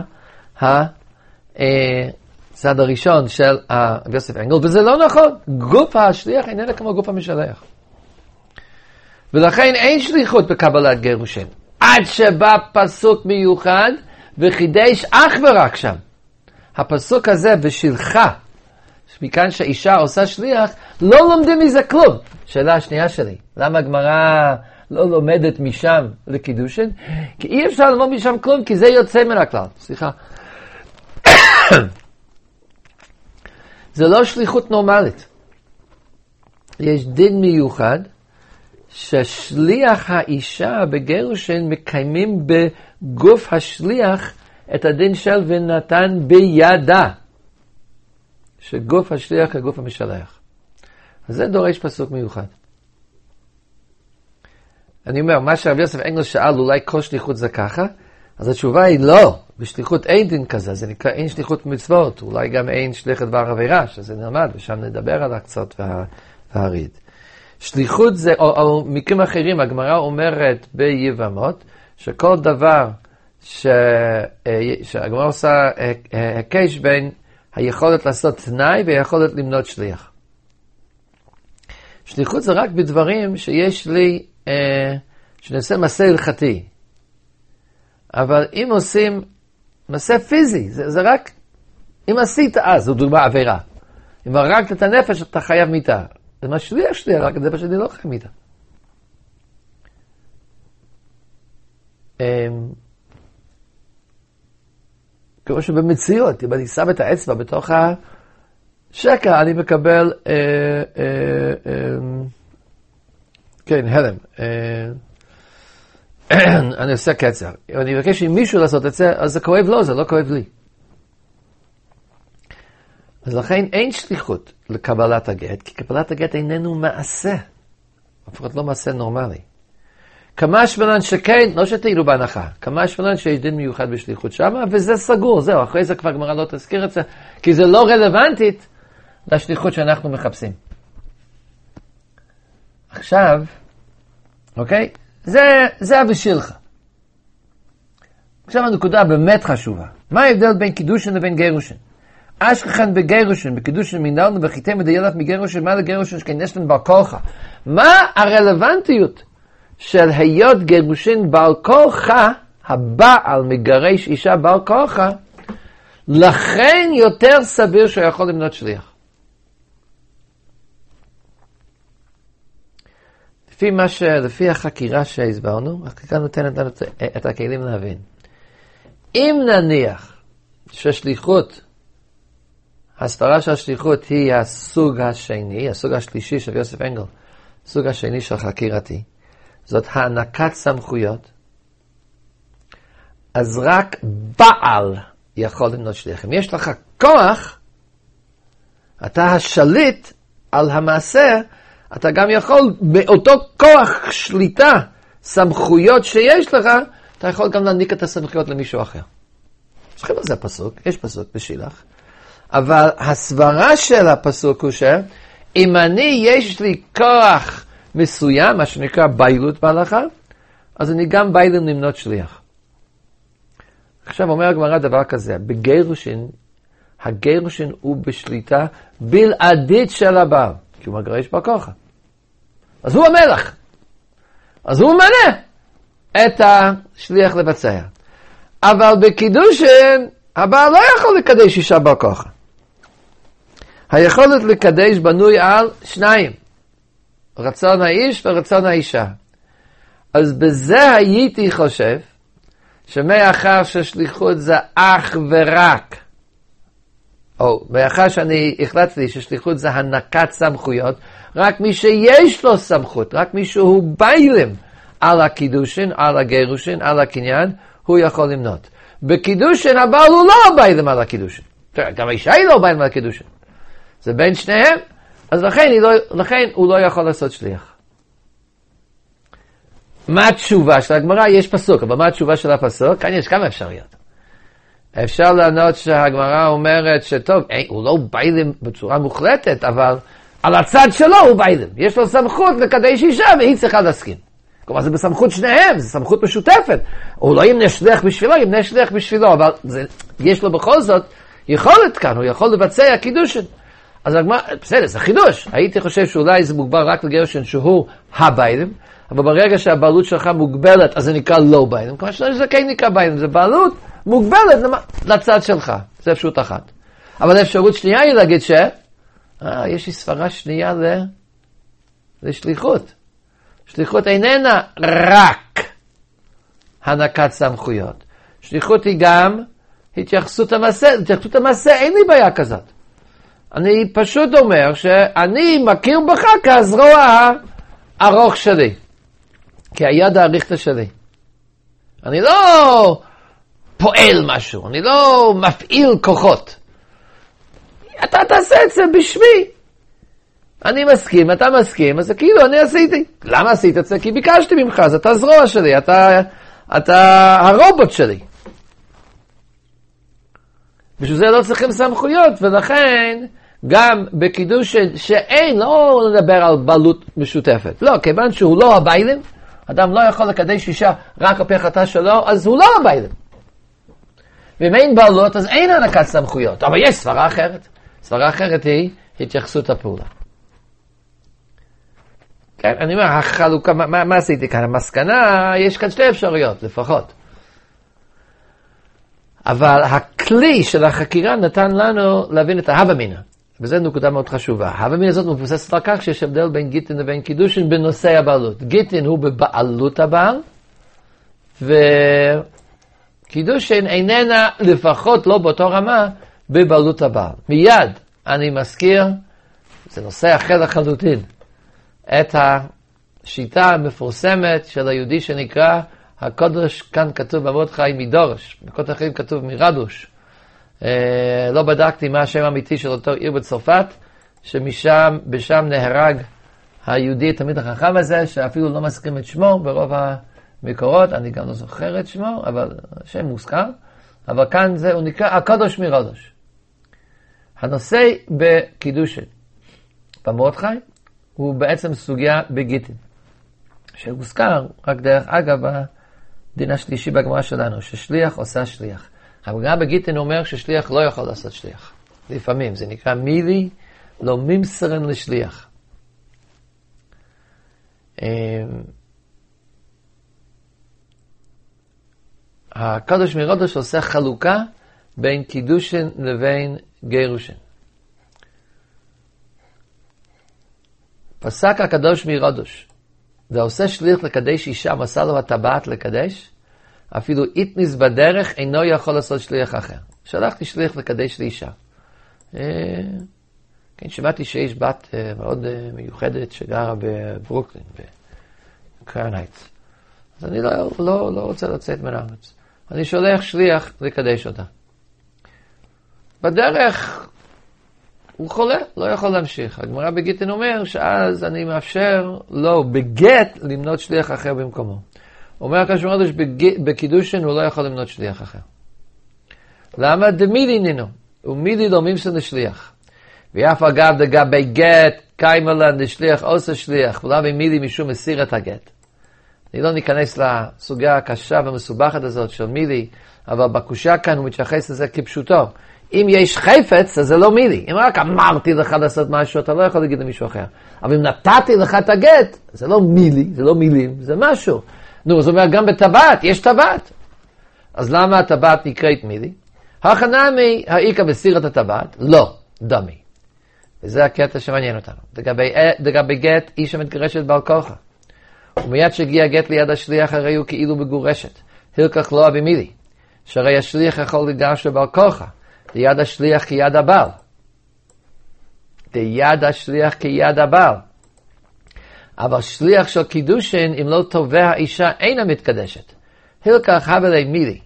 הצד הראשון של יוסף אנגל, וזה לא נכון, גוף השליח איננה כמו גוף המשלח. ולכן אין שליחות בקבלת גירושין, עד שבא פסוק מיוחד, וחידש אך ורק שם. הפסוק הזה בשלך, מכאן שהאישה עושה שליח, לא לומדים מזה כלום. שאלה השנייה שלי, למה הגמרא לא לומדת משם לקידושין? כי אי אפשר ללמוד משם כלום, כי זה יוצא מן הכלל. סליחה. זה לא שליחות נורמלית. יש דין מיוחד, ששליח האישה בגירושין מקיימים בגוף השליח את הדין של ונתן בידה. שגוף השליח כגוף המשלח. אז זה דורש פסוק מיוחד. אני אומר, מה שהרב יוסף אנגל שאל, אולי כל שליחות זה ככה? אז התשובה היא לא. בשליחות אין דין כזה, זה נקרא אין שליחות מצוות. אולי גם אין שליחת דבר עבירה, שזה נלמד, ושם נדבר על הקצות והריד. שליחות זה, או מקרים אחרים, הגמרא אומרת ביבמות, שכל דבר שהגמרא עושה הקש בין היכולת לעשות תנאי והיכולת למנות שליח. שליחות זה רק בדברים שיש לי, שנעשה מעשה הלכתי. אבל אם עושים מעשה פיזי, זה רק, אם עשית אז, זו דוגמה עבירה. אם הרגת את הנפש, אתה חייב מיתה. זה מה שליח שלי, רק את זה פשוט אני לא חייב מיתה. כמו שבמציאות, אם אני שם את האצבע בתוך השקע, אני מקבל, כן, הלם. אני עושה קצר. אם אני מבקש עם מישהו לעשות את זה, אז זה כואב לו, זה לא כואב לי. אז לכן אין שליחות לקבלת הגט, כי קבלת הגט איננו מעשה. לפחות לא מעשה נורמלי. כמה שמלן שכן, לא שתהילו בהנחה, כמה שמלן שיש דין מיוחד בשליחות שמה, וזה סגור, זהו, אחרי זה כבר גמרא לא תזכיר את זה, כי זה לא רלוונטית לשליחות שאנחנו מחפשים. עכשיו, אוקיי? זה בשבילך. עכשיו הנקודה באמת חשובה. מה ההבדל בין קידושין לבין גירושין? אשכחן בגירושין, בקידושין מינלנו, וחיתם מדיילת מגירושין, מה לגירושין שכן יש לנו בר כוחה? מה הרלוונטיות של היות גירושין בעל כורחה, הבעל מגרש אישה בעל כורחה, לכן יותר סביר שהוא יכול למנות שליח. לפי החקירה שהסברנו, החקירה נותנת לנו את הכלים להבין. אם נניח ששליחות, הסברה של השליחות היא הסוג השני, הסוג השלישי של יוסף אנגל, הסוג השני של חקירתי, זאת הענקת סמכויות, אז רק בעל יכול למנות שליח. אם יש לך כוח, אתה השליט על המעשה, אתה גם יכול באותו כוח שליטה, סמכויות שיש לך, אתה יכול גם להעניק את הסמכויות למישהו אחר. צריכים על זה פסוק, יש פסוק בשילח. אבל הסברה של הפסוק הוא שאם יש לי כוח מסוים, מה שנקרא ביילות בהלכה, אז אני גם ביילים למנות שליח. עכשיו אומר הגמרא דבר כזה, בגירושין, הגירושין הוא בשליטה בלעדית של הבעל, כי הוא מגרש בכוחה. אז הוא המלך. אז הוא מנה את השליח לבצע. אבל בקידושין, הבעל לא יכול לקדש אישה בכוחה. היכולת לקדש בנוי על שניים, רצון האיש ורצון האישה. אז בזה הייתי חושב, שמאחר ששליחות זה אך ורק, או מאחר שאני החלטתי ששליחות זה הנקת סמכויות, רק מי שיש לו סמכות, רק מי שהוא ביילים על הקידושין, על הגירושין, על הקניין, הוא יכול למנות. בקידושין הבעל הוא לא ביילים על הקידושין. גם האישה היא לא ביילים על הקידושין. זה בין שניהם, אז לכן הוא לא יכול לעשות שליח. מה התשובה של הגמרא? יש פסוק, אבל מה התשובה של הפסוק? כאן יש כמה אפשריות. אפשר לענות שהגמרא אומרת שטוב, הוא לא ביילים בצורה מוחלטת, אבל על הצד שלו הוא ביילים. יש לו סמכות לקדש אישה והיא צריכה להסכים. כלומר זה בסמכות שניהם, זה סמכות משותפת. הוא לא ימנה שליח בשבילו, ימנה שליח בשבילו, אבל יש לו בכל זאת יכולת כאן, הוא יכול לבצע קידושין. אז הגמרא, בסדר, זה חידוש. הייתי חושב שאולי זה מוגבל רק לגירושין שהוא הביילים, אבל ברגע שהבעלות שלך מוגבלת, אז זה נקרא לא ביילים. כמו שזה כן נקרא ביילים, זה בעלות מוגבלת לצד שלך. זה אפשרות אחת. אבל אפשרות שנייה היא להגיד יש לי סברה שנייה לשליחות. שליחות איננה רק הנקת סמכויות. שליחות היא גם התייחסות המעשה. התייחסות המעשה אין לי בעיה כזאת. אני פשוט אומר שאני מכיר בך כזרוע הארוך שלי. כיד האריכתא שלי. אני לא פועל משהו, אני לא מפעיל כוחות. אתה תעשה את זה בשמי. אני מסכים, אתה מסכים, אז זה כאילו אני עשיתי. למה עשית את זה? כי ביקשתי ממך, אז אתה זרוע שלי, אתה הרובוט שלי. בשביל זה לא צריכים סמכויות, ולכן גם בקידוש שאין, לא לדבר על בעלות משותפת. לא, כיוון שהוא לא הביילים, אדם לא יכול לקדש אישה רק על פי החלטה שלו, אז הוא לא הביילים. ואם אין בעלות, אז אין הענקת סמכויות. אבל יש סברה אחרת. סברה אחרת היא התייחסות הפעולה. כן, אני אומר, החלוקה, מה עשיתי כאן? המסקנה, יש כאן שתי אפשרויות, לפחות. אבל הכלי של החקירה נתן לנו להבין את ההווה אמינא. וזו נקודה מאוד חשובה. ההווה אמינא הזאת מבוססת על כך שיש הבדל בין גיטין לבין קידושין בנושא הבעלות. גיטין הוא בבעלות הבעל, וקידושין איננה, לפחות לא באותו רמה, בבעלות הבעל. מיד אני מזכיר, זה נושא אחר לחלוטין, את השיטה המפורסמת של היהודי שנקרא, הקודש כאן כתוב במרדכי מדורש, במקומות אחרים כתוב מרדוש. לא בדקתי מה השם האמיתי של אותו עיר בצרפת, שבשם נהרג היהודי התלמיד החכם הזה, שאפילו לא מזכירים את שמו ברוב המקורות, אני גם לא זוכר את שמו, אבל השם מוזכר, אבל כאן הוא נקרא הקודש מרדוש. הנושא בקידושין במרדכי הוא בעצם סוגיה בגיטין, שהוזכר רק דרך אגב הדין השלישי בגמרא שלנו, ששליח עושה שליח. אבל גם בגיטין אומר ששליח לא יכול לעשות שליח. לפעמים זה נקרא מילי לא ממסרן לשליח. הקדוש מרודוש עושה חלוקה בין קידושין לבין גירושין. פסק הקדוש מרודוש, ועושה שליח לקדש אישה, מסר לו הטבעת לקדש, אפילו איתניס בדרך אינו יכול לעשות שליח אחר. שלחתי שליח לקדש לאישה. כן, שמעתי שיש בת מאוד מיוחדת שגרה בברוקלין, בקראון הייטס. אז אני לא רוצה לצאת מהארץ. אני שולח שליח לקדש אותה. בדרך הוא חולה, לא יכול להמשיך. הגמרא בגיטין אומר שאז אני מאפשר לו בגט למנות שליח אחר במקומו. אומר הקדוש ברוך הוא בקידושין הוא לא יכול למנות שליח אחר. למה? דמילי נינו. ומילי לא ממסן לשליח. ואף אגב דגבי גט, קיימלן לשליח עושה שליח. ולמה מילי משום מסיר את הגט. אני לא ניכנס לסוגיה הקשה והמסובכת הזאת של מילי, אבל בקושה כאן הוא מתייחס לזה כפשוטו. אם יש חפץ, אז זה לא מילי. אם רק אמרתי לך לעשות משהו, אתה לא יכול להגיד למישהו אחר. אבל אם נתתי לך את הגט, זה לא מילי, זה לא מילים, זה משהו. נו, זאת אומרת, גם בטבעת, יש טבעת. אז למה הטבעת נקראת מילי? החנמי, האיקה בסיר את הטבעת? לא, דמי. וזה הקטע שמעניין אותנו. לגבי גט, אישה מתגרשת בעל כורחה. ומיד שהגיע גט ליד השליח, הרי הוא כאילו מגורשת. הלקח לא אבי מילי. שהרי השליח יכול לגרש לבעל כורחה. ליד השליח כיד הבעל. ליד השליח כיד הבעל. אבל שליח של קידושין, אם לא תובע האישה, אינה מתקדשת. הלקח הבלי מילי.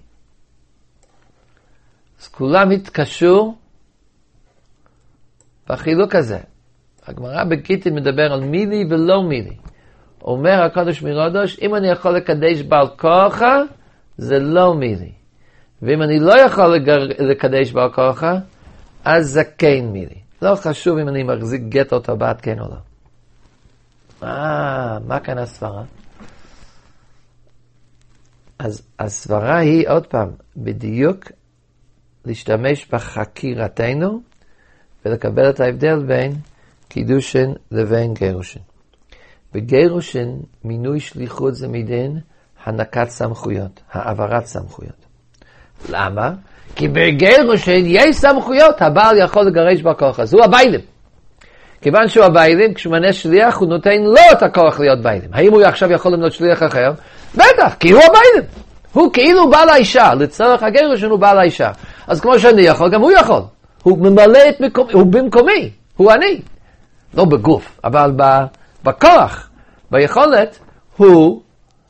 אז כולם התקשו בחילוק הזה. הגמרא בגיטין מדבר על מילי ולא מילי. אומר הקדוש מרודוש, אם אני יכול לקדש בעל כורחה, זה לא מילי. ואם אני לא יכול לקדש בעל כורחה, אז זה כן מילי. לא חשוב אם אני מחזיק גט או טבעת כן או לא. מה כאן הסברה? אז הסברה היא עוד פעם, בדיוק להשתמש בחקירתנו ולקבל את ההבדל בין קידושין לבין גירושין. בגירושין מינוי שליחות זה מדין הנקת סמכויות, העברת סמכויות. למה? כי בגירושין יש סמכויות, הבעל יכול לגרש בכוח, אז הוא הבעלים. כיוון שהוא הבעלים, כשהוא מנה שליח, הוא נותן לו את הכוח להיות בעלים. האם הוא עכשיו יכול למנות שליח אחר? בטח, כי הוא הבעלים. הוא כאילו בעל האישה, לצורך הגירושין הוא בעל האישה. אז כמו שאני יכול, גם הוא יכול. הוא ממלא את מקומי, הוא במקומי, הוא אני. לא בגוף, אבל בכוח, ביכולת, הוא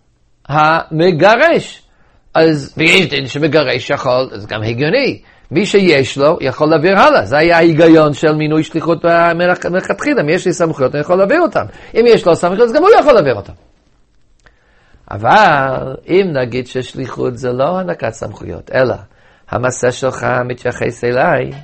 המגרש. אז ויש דין שמגרש יכול, אז גם הגיוני. מי שיש לו יכול להעביר הלאה. זה היה ההיגיון של מינוי שליחות מלכתחילה. אם יש לי סמכויות, אני יכול להעביר אותם. אם יש לו סמכויות, אז גם הוא יכול להעביר אותם. אבל אם נגיד ששליחות זה לא הענקת סמכויות, אלא המעשה שלך מתייחס אליי,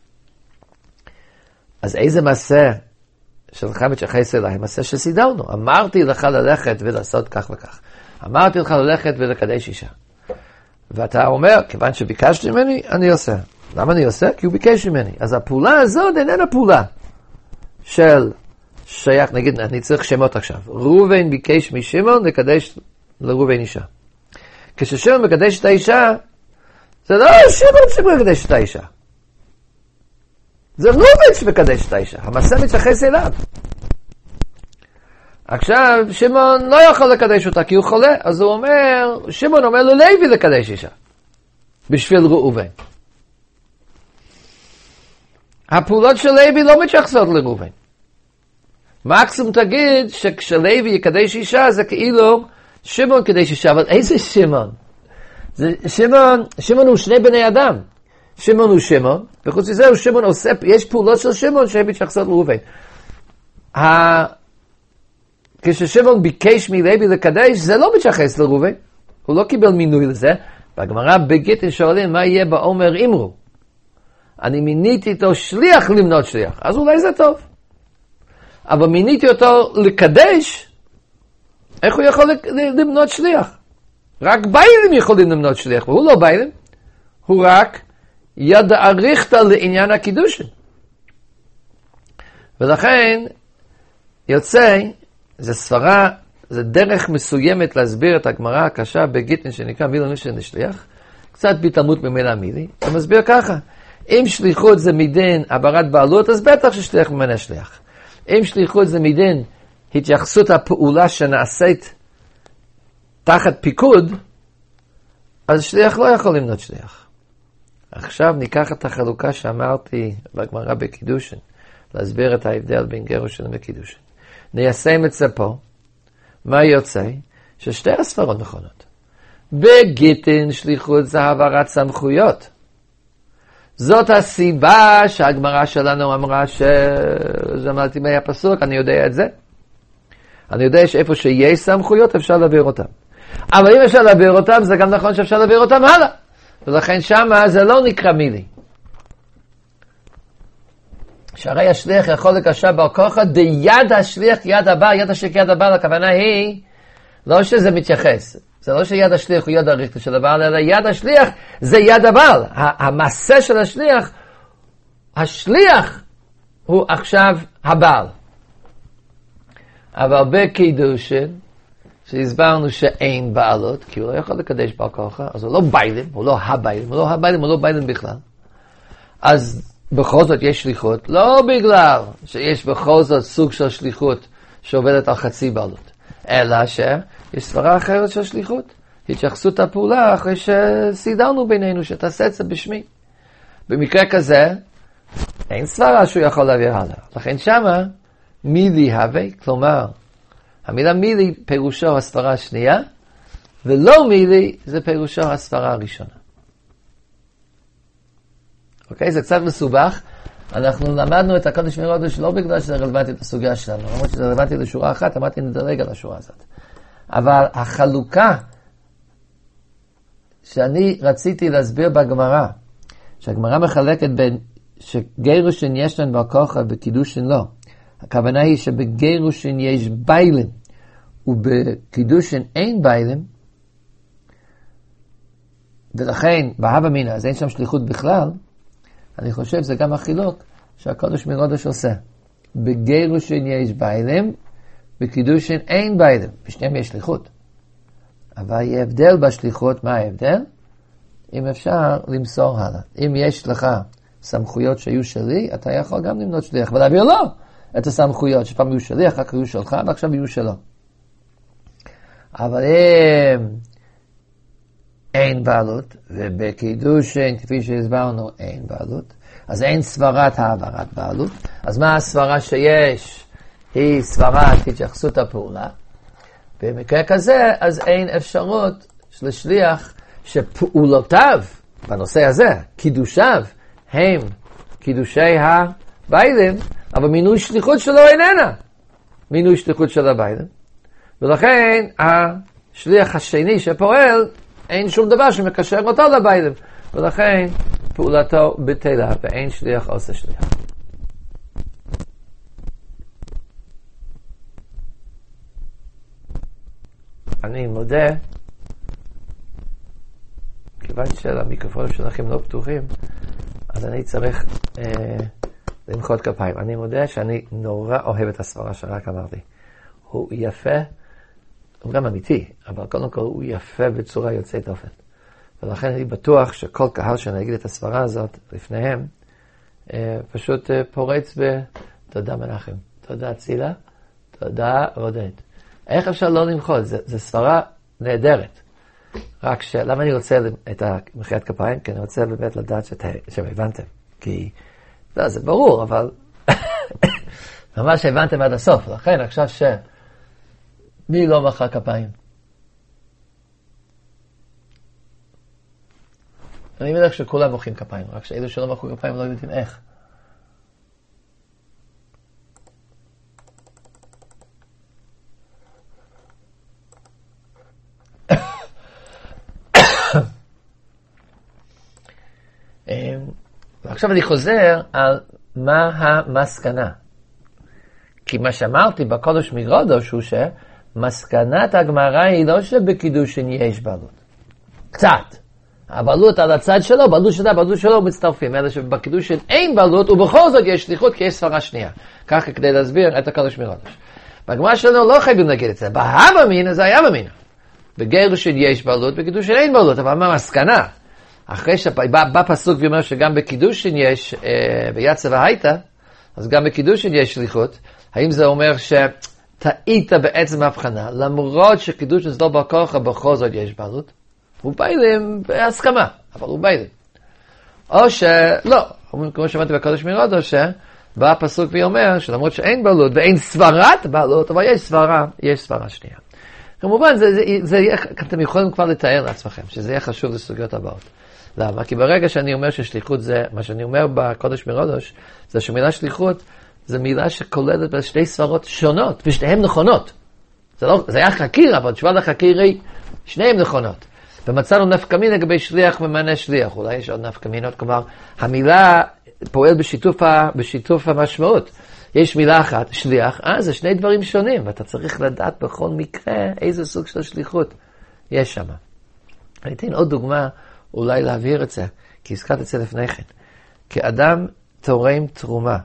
אז איזה מעשה שלך מתייחס אליי? המעשה שסידרנו. אמרתי לך ללכת ולעשות כך וכך. אמרתי לך ללכת ולקדש אישה. ואתה אומר, כיוון שביקשתי ממני, אני עושה. למה אני עושה? כי הוא ביקש ממני. אז הפעולה הזאת איננה פעולה של שייך, נגיד, אני צריך שמות עכשיו. ראובן ביקש משמעון לקדש לראובן אישה. כששמעון מקדש את האישה, זה לא שמעון שמקדש את האישה. זה ראובן שמקדש את האישה. המעשה מתייחס אליו. עכשיו, שמעון לא יכול לקדש אותה כי הוא חולה, אז הוא אומר, שמעון אומר ללוי לקדש אישה. בשביל ראובן. הפעולות של לוי לא מתייחסות לראובן. מקסימום תגיד שכשלוי יקדש אישה זה כאילו שמעון קדש אישה, אבל איזה שמעון? שמעון הוא שני בני אדם. שמעון הוא שמעון, וחוץ מזה הוא שמעון עושה, יש פעולות של שמעון שהן מתייחסות לראובן. כששמעון ביקש מלוי לקדש, זה לא מתייחס לראובן. הוא לא קיבל מינוי לזה. והגמרא בגיטין שואלים מה יהיה באומר אמרו. אני מיניתי אותו שליח למנות שליח. אז אולי זה טוב. אבל מיניתי אותו לקדש, איך הוא יכול למנות שליח? רק ביילים יכולים למנות שליח, והוא לא ביילים. הוא רק יד אריכתא לעניין הקידושין. ולכן יוצא, זה סברה, זה דרך מסוימת להסביר את הגמרא הקשה בגיטין שנקרא מילון נשן לשליח, קצת בהתעלמות ממילא מילי, הוא מסביר ככה, אם שליחות זה מדין העברת בעלות, אז בטח ששליח ממנה שליח. אם שליחות זה מדין התייחסות הפעולה שנעשית תחת פיקוד, אז שליח לא יכול למנות שליח. עכשיו ניקח את החלוקה שאמרתי בגמרא בקידושין, להסביר את ההבדל בין גירושין וקידושין. ניישם את זה פה, מה יוצא? ששתי הספרות נכונות. בגיטין שליחות זה העברת סמכויות. זאת הסיבה שהגמרא שלנו אמרה אמרתי מהפסוק, אני יודע את זה. אני יודע שאיפה שיש סמכויות אפשר להעביר אותם. אבל אם אפשר להעביר אותם, זה גם נכון שאפשר להעביר אותם הלאה. ולכן שמה זה לא נקרא מילי. שהרי השליח יכול לקשר בר כוחה, דיד השליח יד הבעל, יד השליח יד הבעל, הכוונה היא, לא שזה מתייחס. זה לא שיד השליח הוא יד הריכטה של הבעל, אלא יד השליח זה יד הבעל. המעשה של השליח הוא עכשיו הבעל. אבל בקידושין, שהסברנו שאין בעלות, כי הוא לא יכול לקדש בר כוחה, אז הוא לא ביילים, הוא לא הביילים, הוא לא הביילים, הוא לא ביילים בכלל. אז בכל זאת יש שליחות, לא בגלל שיש בכל זאת סוג של שליחות שעובדת על חצי בעלות, אלא שיש סברה אחרת של שליחות, התייחסות הפעולה אחרי שסידרנו בינינו, שתעשה את זה בשמי. במקרה כזה, אין סברה שהוא יכול להעביר הלאה. לכן שמה, מילי הווה, כלומר, המילה מילי פירושו הסברה השנייה, ולא מילי זה פירושו הסברה הראשונה. אוקיי? זה קצת מסובך. אנחנו למדנו את הקודש מרודש לא בגלל שזה רלוונטי לסוגיה שלנו, למרות שזה רלוונטי לשורה אחת, אמרתי נדלג על השורה הזאת. אבל החלוקה שאני רציתי להסביר בגמרא, שהגמרא מחלקת בין שגירושין יש להם בר כוחה וקידושין לא. הכוונה היא שבגירושין יש ביילים ובקידושין אין ביילים, ולכן בהווה אמינא אז אין שם שליחות בכלל. אני חושב זה גם החילוק שהקודש מרודש עושה. בגירושין יש ביילים, בקידושין אין ביילים. בשניהם יש שליחות. אבל יהיה הבדל בשליחות. מה ההבדל? אם אפשר למסור הלאה. אם יש לך סמכויות שהיו שלי, אתה יכול גם למנות שליח, ולהעביר לו את הסמכויות שפעם היו שלי, אחר כך היו שלך, ועכשיו היו שלו. אבל אם אין בעלות, ובקידושין, כפי שהסברנו, אין בעלות, אז אין סברת העברת בעלות. אז מה הסברה שיש? היא סברת התייחסות הפעולה. במקרה כזה, אז אין אפשרות של שליח שפעולותיו, בנושא הזה, קידושיו, הם קידושי הביילים, אבל מינוי שליחות שלו איננה מינוי שליחות של הביילים. ולכן השליח השני שפועל, אין שום דבר שמקשר אותו לביילים, ולכן פעולתו בטלה, ואין שליח עושה שליח. אני מודה, כיוון שהמיקרופונים שלכם לא פתוחים, אז אני צריך למחוא כפיים. אני מודה שאני נורא אוהב את הסברה שרק אמרתי. הוא יפה, הוא גם אמיתי, אבל קודם כל הוא יפה בצורה יוצאת אופן. ולכן אני בטוח שכל קהל שאני אגיד את הסברה הזאת לפניהם, פשוט פורץ תודה מנחם, תודה צילה, תודה עודד. איך אפשר לא למחות? זה סברה נהדרת. רק למה אני רוצה את מחיית כפיים? כי אני רוצה באמת לדעת שהבנתם. כי, לא, זה ברור, אבל ממש הבנתם עד הסוף. לכן, עכשיו מי לא מחא כפיים? אני מניח שכולם מוחאים כפיים, רק שאלו שלא מחאו כפיים לא יודעים איך. ועכשיו אני חוזר על מה המסקנה. כי מה שאמרתי בקודש מרודש הוא שמסקנת הגמרא היא לא שבקידושין יש בעלות. קצת. הבעלות על הצד שלו, בעלות שלו מצטרפים. אלא שבקידושין אין בעלות, ובכל זאת יש שליחות כי יש סברה שנייה. ככה כדי להסביר את הקודש מרודש. בגמרא שלנו לא חייבים להגיד את זה. בהווה אמינא זה היה אמינא. בגירושין יש בעלות, בקידושין אין בעלות. אבל מה המסקנה? אחרי שבא פסוק ואומר שגם בקידושין יש, ביצא והייתה, אז גם בקידושין יש שליחות, האם זה אומר שטעית בעצם ההבחנה, למרות שקידושין זה לא בר כוחה, בכל זאת יש בעלות? הוא בא אליהם בהסכמה, אבל הוא בא אליהם. או שלא, כמו שאמרתי בקודש מרודו, שבא הפסוק ואומר שלמרות שאין בעלות ואין סברת בעלות, אבל יש סברה שנייה. כמובן, אתם יכולים כבר לתאר לעצמכם, שזה יהיה חשוב לסוגיות הבאות. למה? כי ברגע שאני אומר ששליחות זה, מה שאני אומר בקודש מרודוש, זה שמילה שליחות, זה מילה שכוללת בשתי סברות שונות, ושתיהן נכונות. זה היה חקיר, אבל תשובה לחקיר היא, שניהם נכונות. ומצאנו נפקא מינה לגבי שליח ומענה שליח. אולי יש עוד נפקא מינות, כלומר, המילה פועל בשיתוף המשמעות. יש מילה אחת, שליח, זה שני דברים שונים, ואתה צריך לדעת בכל מקרה איזה סוג של שליחות יש שם. אני אתן עוד דוגמה, אולי להבהיר את זה, כי הזכרתי את זה לפני כן. כאדם תורם תרומה,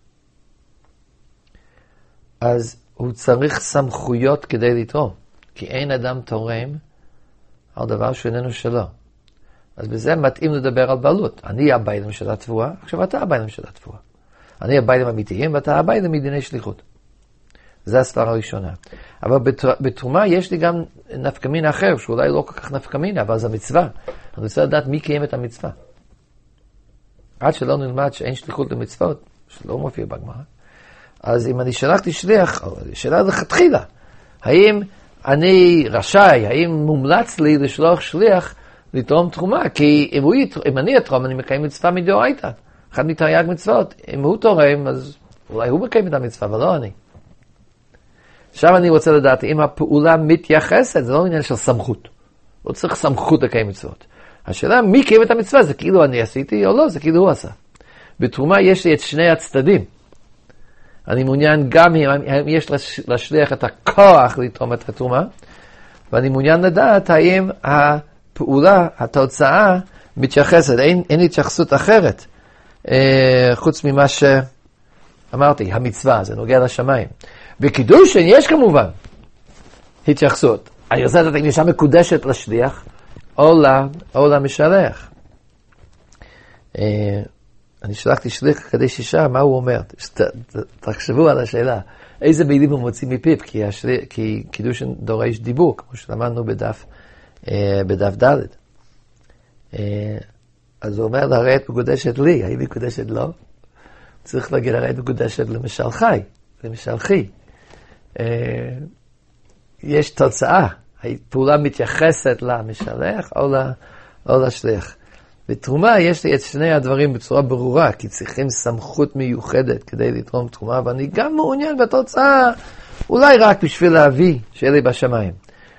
אז הוא צריך סמכויות כדי לתרום, כי אין אדם תורם על דבר שאיננו שלו. אז בזה מתאים לדבר על בעלות. אני הבעלים של התבואה, עכשיו אתה הבעלים של התבואה. אני הבעלים אמיתיים ואתה הבעלים מדיני שליחות. זה הסברה הראשונה. אבל בתרומה יש לי גם נפקא מינה אחר, שאולי לא כל כך נפקא מינה, אבל זה מצווה. אני רוצה לדעת מי קיים את המצווה. עד שלא נלמד שאין שליחות למצוות, שלא מופיע בגמרא. אז אם אני שלחתי שליח, שאלה לכתחילה, האם אני רשאי, האם מומלץ לי לשלוח שליח לתרום תרומה? כי אם אני אתרום, אני מקיים מצווה מדאורייתא. אחד מתרי"ג מצוות. אם הוא תורם, אז אולי הוא מקיים את המצווה, אבל לא אני. עכשיו אני רוצה לדעת, אם הפעולה מתייחסת, זה לא עניין של סמכות. לא צריך סמכות לקיים מצוות. השאלה, מי קיים את המצווה? זה כאילו אני עשיתי או לא, זה כאילו הוא עשה. בתרומה יש לי את שני הצדדים. אני מעוניין גם אם יש לשליח את הכוח לתרום את התרומה, ואני מעוניין לדעת האם הפעולה, התוצאה, מתייחסת. אין התייחסות אחרת, חוץ ממה שאמרתי, המצווה, זה נוגע לשמיים. בקידושין יש כמובן התייחסות. אני רוצה לדעת אם יש מקודשת לשליח, או למשלח. אני שלחתי שליח כדי שישה, מה הוא אומר? תחשבו על השאלה. איזה מילים הוא מוציא מפיו? כי קידושין דורש דיבור, כמו שלמדנו בדף ד'. אז הוא אומר, הרי את מקודשת לי, האם מקודשת לו? צריך להגיד, הרי את מקודשת למשלחי, למשלחי. יש תוצאה, הפעולה מתייחסת למשלח או לשליח. בתרומה יש לי את שני הדברים בצורה ברורה, כי צריכים סמכות מיוחדת כדי לתרום תרומה, ואני גם מעוניין בתוצאה, אולי רק בשביל להביא שיהיה לי בשמיים.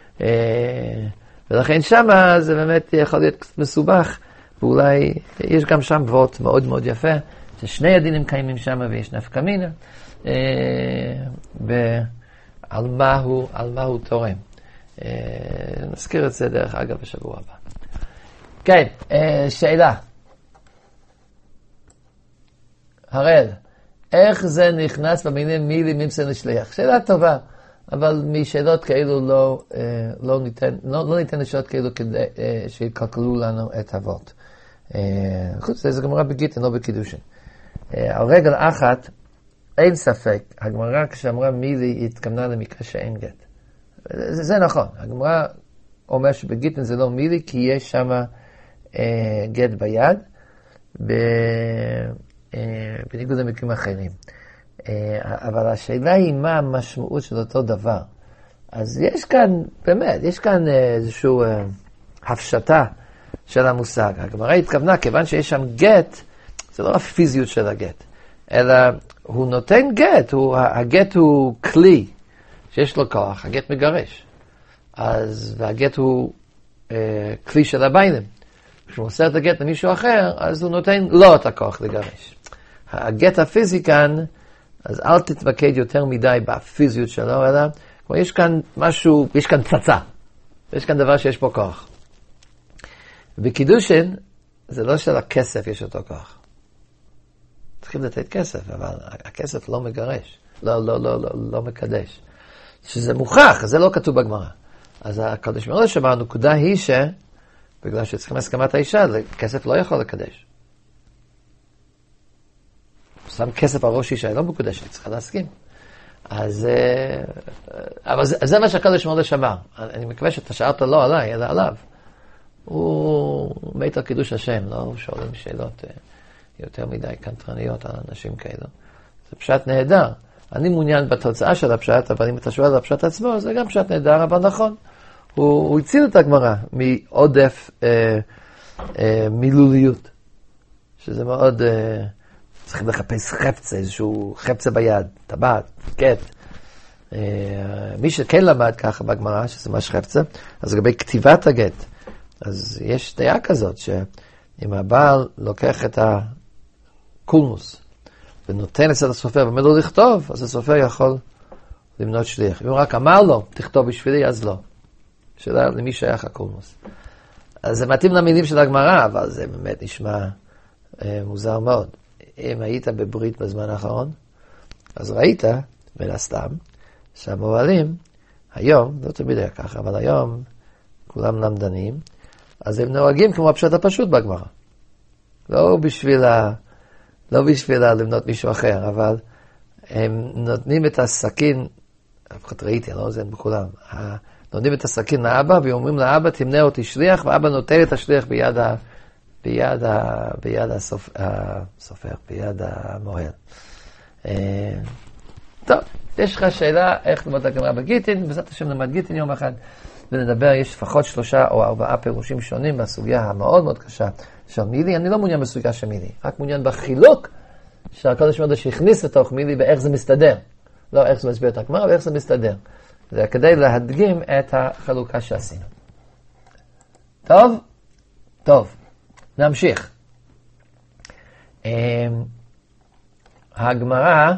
ולכן שמה זה באמת יכול להיות קצת מסובך, ואולי יש גם שם וורט מאוד מאוד יפה, ששני הדינים קיימים שם ויש נפקא מינה, על מה הוא תורם. נזכיר את זה דרך אגב בשבוע הבא. כן, שאלה. הראל, איך זה נכנס במילים מילי ממסר לשליח? שאלה טובה, אבל משאלות כאלו לא ניתן לשאלות כאלו כדי שיקלקלו לנו את אבות. חוץ לזה גמרא בגיטין, לא בקידושין. על רגל אחת, אין ספק, הגמרא כשאמרה מילי התכוונה למקרה שאין גט. זה נכון, הגמרא אומר שבגיטין זה לא מילי, כי יש שם גט ביד, בניגוד למקרים אחרים. אבל השאלה היא מה המשמעות של אותו דבר. אז יש כאן, באמת, יש כאן איזושהי הפשטה של המושג. הגמרא התכוונה, כיוון שיש שם גט, זה לא הפיזיות של הגט, אלא הוא נותן גט, הגט הוא כלי שיש לו כוח, הגט מגרש. והגט הוא כלי של הבעלים. כשהוא מוסר את הגט למישהו אחר, אז הוא נותן לו את הכוח לגרש. הגט הפיזי כאן, אז אל תתמקד יותר מדי בפיזיות שלו, אלא כמו יש כאן משהו, יש כאן פצצה. יש כאן דבר שיש פה כוח. בקידושין, זה לא של הכסף יש אותו כוח. צריכים לתת כסף, אבל הכסף לא מגרש, לא מקדש. שזה מוכח, זה לא כתוב בגמרא. אז הקדוש מרדש אמר, הנקודה היא בגלל שצריכים הסכמת האישה, כסף לא יכול לקדש. שם כסף על ראש אישה, היא לא מקודשת, היא צריכה להסכים. אז, אבל זה מה שהקדוש ברוך הוא אמר. אני מקווה שאתה שאלת לא עליי, אלא עליו. הוא מת על קידוש השם, לא שואלים שאלות יותר מדי קנטרניות על אנשים כאלו. זה פשט נהדר. אני מעוניין בתוצאה של הפשט, אבל אם אתה שואל על הפשט עצמו, זה גם פשט נהדר, אבל נכון. הוא הציל את הגמרא מעודף מילוליות, שזה מאוד... צריכים לחפש חפצה, איזשהו חפצה ביד, טבעת, קט. מי שכן למד ככה בגמרא, שזה ממש חפצה, אז לגבי כתיבת הגט, אז יש דעה כזאת, שאם הבעל לוקח את הקולמוס, ונותן את הסופר, ואומר לו לכתוב, אז הסופר יכול למנות שליח. אם הוא רק אמר לו, תכתוב בשבילי, אז לא. שאלה למי שייך הקולמוס. אז זה מתאים למילים של הגמרא, אבל זה באמת נשמע מוזר מאוד. אם היית בברית בזמן האחרון, אז ראית, מן הסתם, שהמוהלים, היום, לא תמיד היה ככה, אבל היום, כולם למדנים, אז הם נוהגים כמו הפשט הפשוט בגמרא. לא בשביל למנות מישהו אחר, אבל הם נותנים את הסכין, לפחות ראיתי, אני לא יודע בכולם, נותנים את הסכין לאבא, ואומרים לאבא, תמנה אותי שליח, ואבא נוטל את השליח ביד הסופר, ביד המוהל. טוב, יש לך שאלה איך ללמוד את הגמרא בגיטין, בעזרת השם נלמד גיטין יום אחד, ונדבר, יש לפחות 3 או 4 פירושים שונים בסוגיה המאוד מאוד קשה של מילי. אני לא מעוניין בסוגיה של מילי, רק מעוניין בחילוק שהקדוש ברוך הוא שהכניס לתוך מילי ואיך זה מסתדר. לא איך זה מסביר את הגמרא, ואיך זה מסתדר. זה כדי להדגים את החלוקה שעשינו. טוב. נמשיך. הגמרא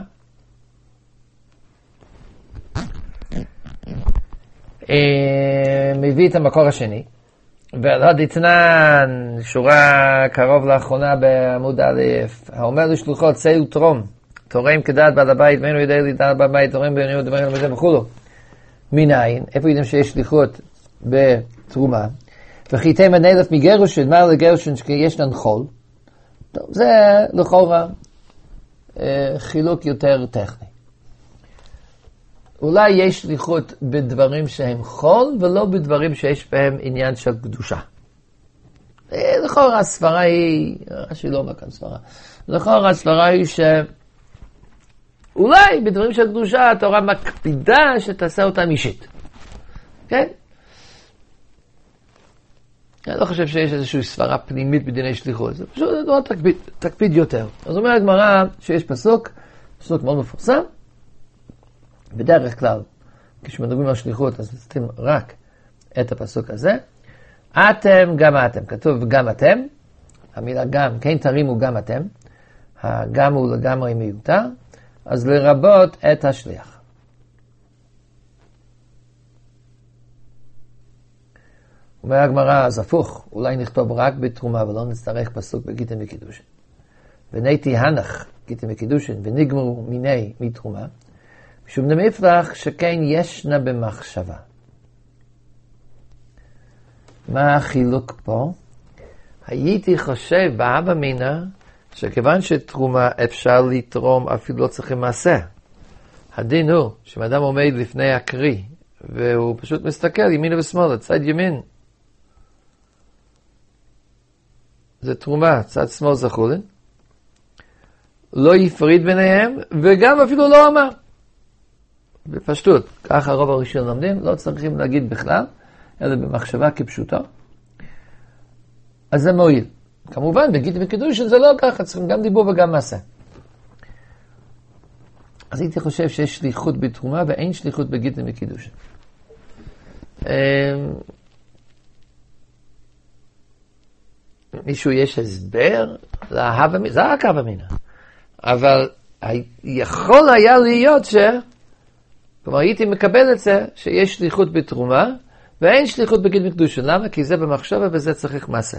מביא את המקור השני, ועד יתנן, שורה קרוב לאחרונה בעמוד א', האומר לשלוחות, צאו תרום, תורם כדעת בעל הבית, ואינו יודע לדעת בעל הבית, תורם בעניינות דברים וזה וכולו. מניין, איפה יודעים שיש שליחות בתרומה? וחיתם הנלף מגרושין, מה לגרושין שיש חול? טוב, זה לכאורה חילוק יותר טכני. אולי יש שליחות בדברים שהם חול, ולא בדברים שיש בהם עניין של קדושה. לכאורה הסברה היא, רש"י לא אומר כאן סברה, לכאורה הסברה היא שאולי בדברים של קדושה התורה מקפידה שתעשה אותם אישית. כן? אני לא חושב שיש איזושהי סברה פנימית בדיני שליחות, זה פשוט תקפיד יותר. אז אומר הגמרא שיש פסוק מאוד מפורסם, בדרך כלל, כשמדברים על שליחות, אז נסתים רק את הפסוק הזה. אתם, גם אתם. כתוב גם אתם, המילה גם, כן תרימו גם אתם, הגם הוא לגמרי מיותר, אז לרבות את השליח. אומר הגמרא, אז הפוך, אולי נכתוב רק בתרומה, ולא נצטרך פסוק בגיטין וקידושין. וניתי הנח, גיטין וקידושין, ונגמרו מיני מתרומה, משום דמפלח שכן ישנה במחשבה. מה החילוק פה? הייתי חושב באבא מינה, שכיוון שתרומה אפשר לתרום, אפילו לא צריכים מעשה. הדין הוא, שאדם עומד לפני הקרי, והוא פשוט מסתכל ימין ושמאל, צד ימין. זה תרומה, צד שמאל זה חולין. לא יפריד ביניהם, וגם אפילו לא אמר. בפשטות, ככה הרוב הראשון לומדים, לא צריכים להגיד בכלל, אלא במחשבה כפשוטו. אז זה מועיל. כמובן, בגיטין וקידושין זה לא ככה, צריכים גם דיבור וגם מעשה. אז הייתי חושב שיש שליחות בתרומה ואין שליחות בגיטין וקידושין. מישהו יש הסבר? זה רק הווה אמינא. אבל יכול היה להיות כלומר, הייתי מקבל את זה שיש שליחות בתרומה, ואין שליחות בגיטין וקידושין. למה? כי זה במחשבה וזה צריך מעשה.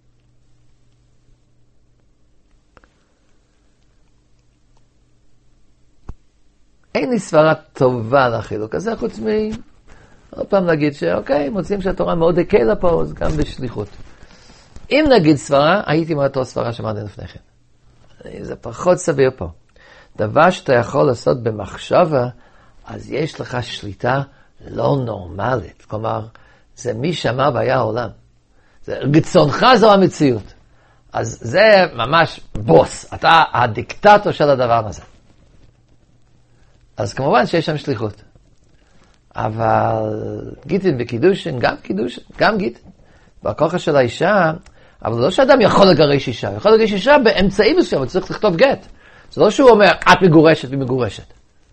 אין לי סברה טובה לחילוק הזה, חוץ עוד פעם להגיד שאוקיי, מוצאים שהתורה מאוד הקלה פה, אז גם בשליחות. אם נגיד סברה, הייתי מאותו סברה שאמרתי לפני כן. זה פחות סביר פה. דבר שאתה יכול לעשות במחשבה, אז יש לך שליטה לא נורמלית. כלומר, זה מי שאמר והיה העולם. רצונך זו המציאות. אז זה ממש בוס. אתה הדיקטטור של הדבר הזה. אז כמובן שיש שם שליחות. אבל גיטין בקידושין, גם גיטין. בכוחה של האישה, אבל לא שאדם יכול לגרש אישה. יכול לגרש אישה באמצעי מסוים, הוא צריך לכתוב גט. זה לא שהוא אומר, את מגורשת ומגורשת.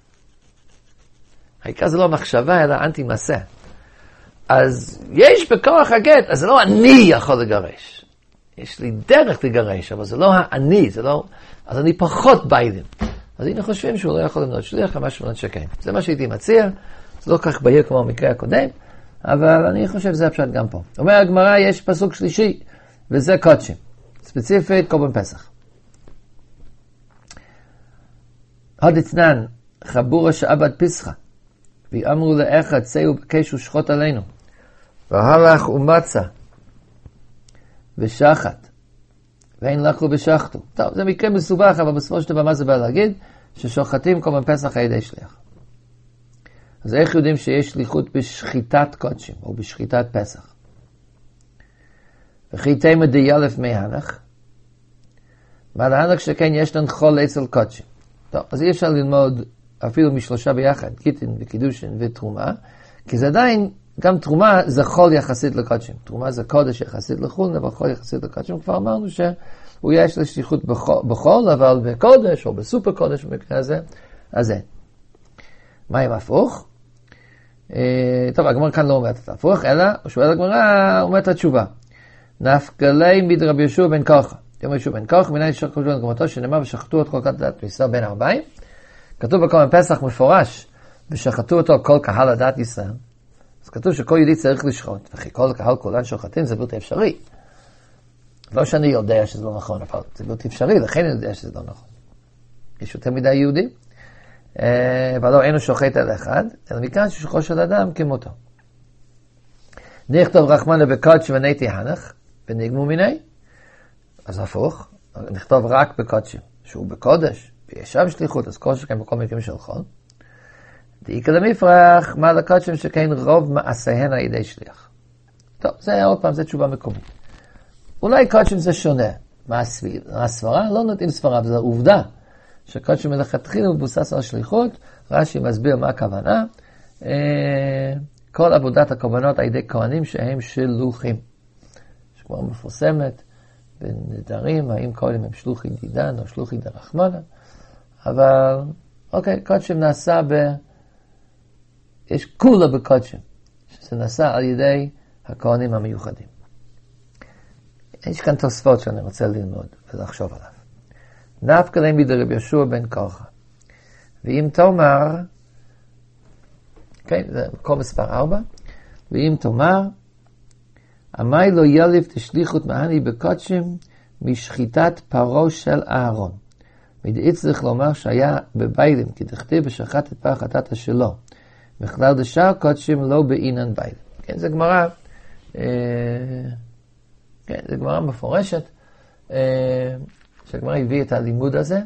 העיקר זה לא מחשבה, אלא אנטי מסע. אז יש בכוח הגט, אז זה לא אני יכול לגרש. יש לי דרך לגרש, אבל זה לא האני, זה לא... אז אני פחות ביילים. אז הנה חושבים שהוא לא יכול למנות שליח, כמה שמונות שכן. זה מה שהייתי מציע, זה לא כך בהיר כמו המקרה הקודם, אבל אני חושב שזה הפשט גם פה. אומר הגמרא, יש פסוק שלישי, וזה קודשים. ספציפית, קורבן פסח. עוד אצנן, חבורה שעבד פסחה, ואמרו לאחד, צאו בקש ושחוט עלינו. והלך ומצא, ושחט, ואין לכו בשחטו. טוב, זה מקרה מסובך, אבל בסופו של דבר מה זה בא להגיד? ששוחטים קורבן פסח על ידי שליח. אז איך יודעים שיש שליחות בשחיטת קודשים, או בשחיטת פסח? וכי תימא דיילף מי הנך, מה להנך שכן יש לנו חול אצל קודשים. טוב, אז אי אפשר ללמוד אפילו משלושה ביחד, גיטין וקידושין ותרומה, כי זה עדיין, גם תרומה זה חול יחסית לקודשים. תרומה זה קודש יחסית לחול, אבל חול יחסית לקודשים. כבר אמרנו שהוא יש לשליחות בחול, אבל בקודש או בסופר קודש במקרה הזה, אז אין. מה עם הפוך? טוב, הגמרא כאן לא אומרת את ההפוך, אלא הוא שואל הגמרא, אומר את התשובה. נפקלי מדרבי יהושע בן קרחה. יאמר יהושע בן קרחה, מנין שחטו את גמרתו, שנאמר ושחטו את כל דת ישראל בין 40. כתוב בקורבן פסח מפורש, ושחטו אותו כל קהל הדת ישראל. אז כתוב שכל יהודי צריך לשחוט, וכי כל קהל כולן שוחטים, זה בלתי אפשרי. לא שאני יודע שזה לא נכון, אבל זה בלתי אפשרי, לכן אני יודע שזה לא נכון. יש יותר מדי יהודים, אבל לא, אינו שוחט על אחד, אלא מכאן ששוחו של אדם כמותו. נכתוב רחמנה בקודש ונתי הנך, ונגמו מיני, אז הפוך, נכתוב רק בקודשים, שהוא בקודש, ויש שם שליחות, אז כל שכן בכל מקרים של חול. דאיקא למפרח, מה לקודשים שכן רוב מעשיהן על ידי שליח. טוב, זה עוד פעם, זה תשובה מקומית. אולי קודשים זה שונה. מה הסברה? לא נותנים סברה, וזו עובדה. שקודשים מלכתחילה מבוסס על שליחות, רש"י מסביר מה הכוונה. כל עבודת הקורבנות על ידי כהנים שהם שלוחים. שכבר מפורסמת בנדרים, האם כהנים הם שלוחי דידן או שלוחי דרחמנה. אבל, אוקיי, קודשים נעשה יש כולה בקודשים, שזה נעשה על ידי הכהנים המיוחדים. יש כאן תוספות שאני רוצה ללמוד ולחשוב עליו. נפקא ליה מדרבי יהושע בן קרחה. ואם תאמר, כן, זה מקום מספר 4, ואם תאמר, עמי לא יליף תשליחות מהני בקודשים משחיטת פרו של אהרון. מדעית צריך לומר שהיה בביילים, כי דכתיב ושחט את פר חטאת שלו. בכלל דשאר קודשים לא באינן ביילים. כן, זה גמרא, כן, זה גמרא מפורשת, שהגמרא הביא את הלימוד הזה.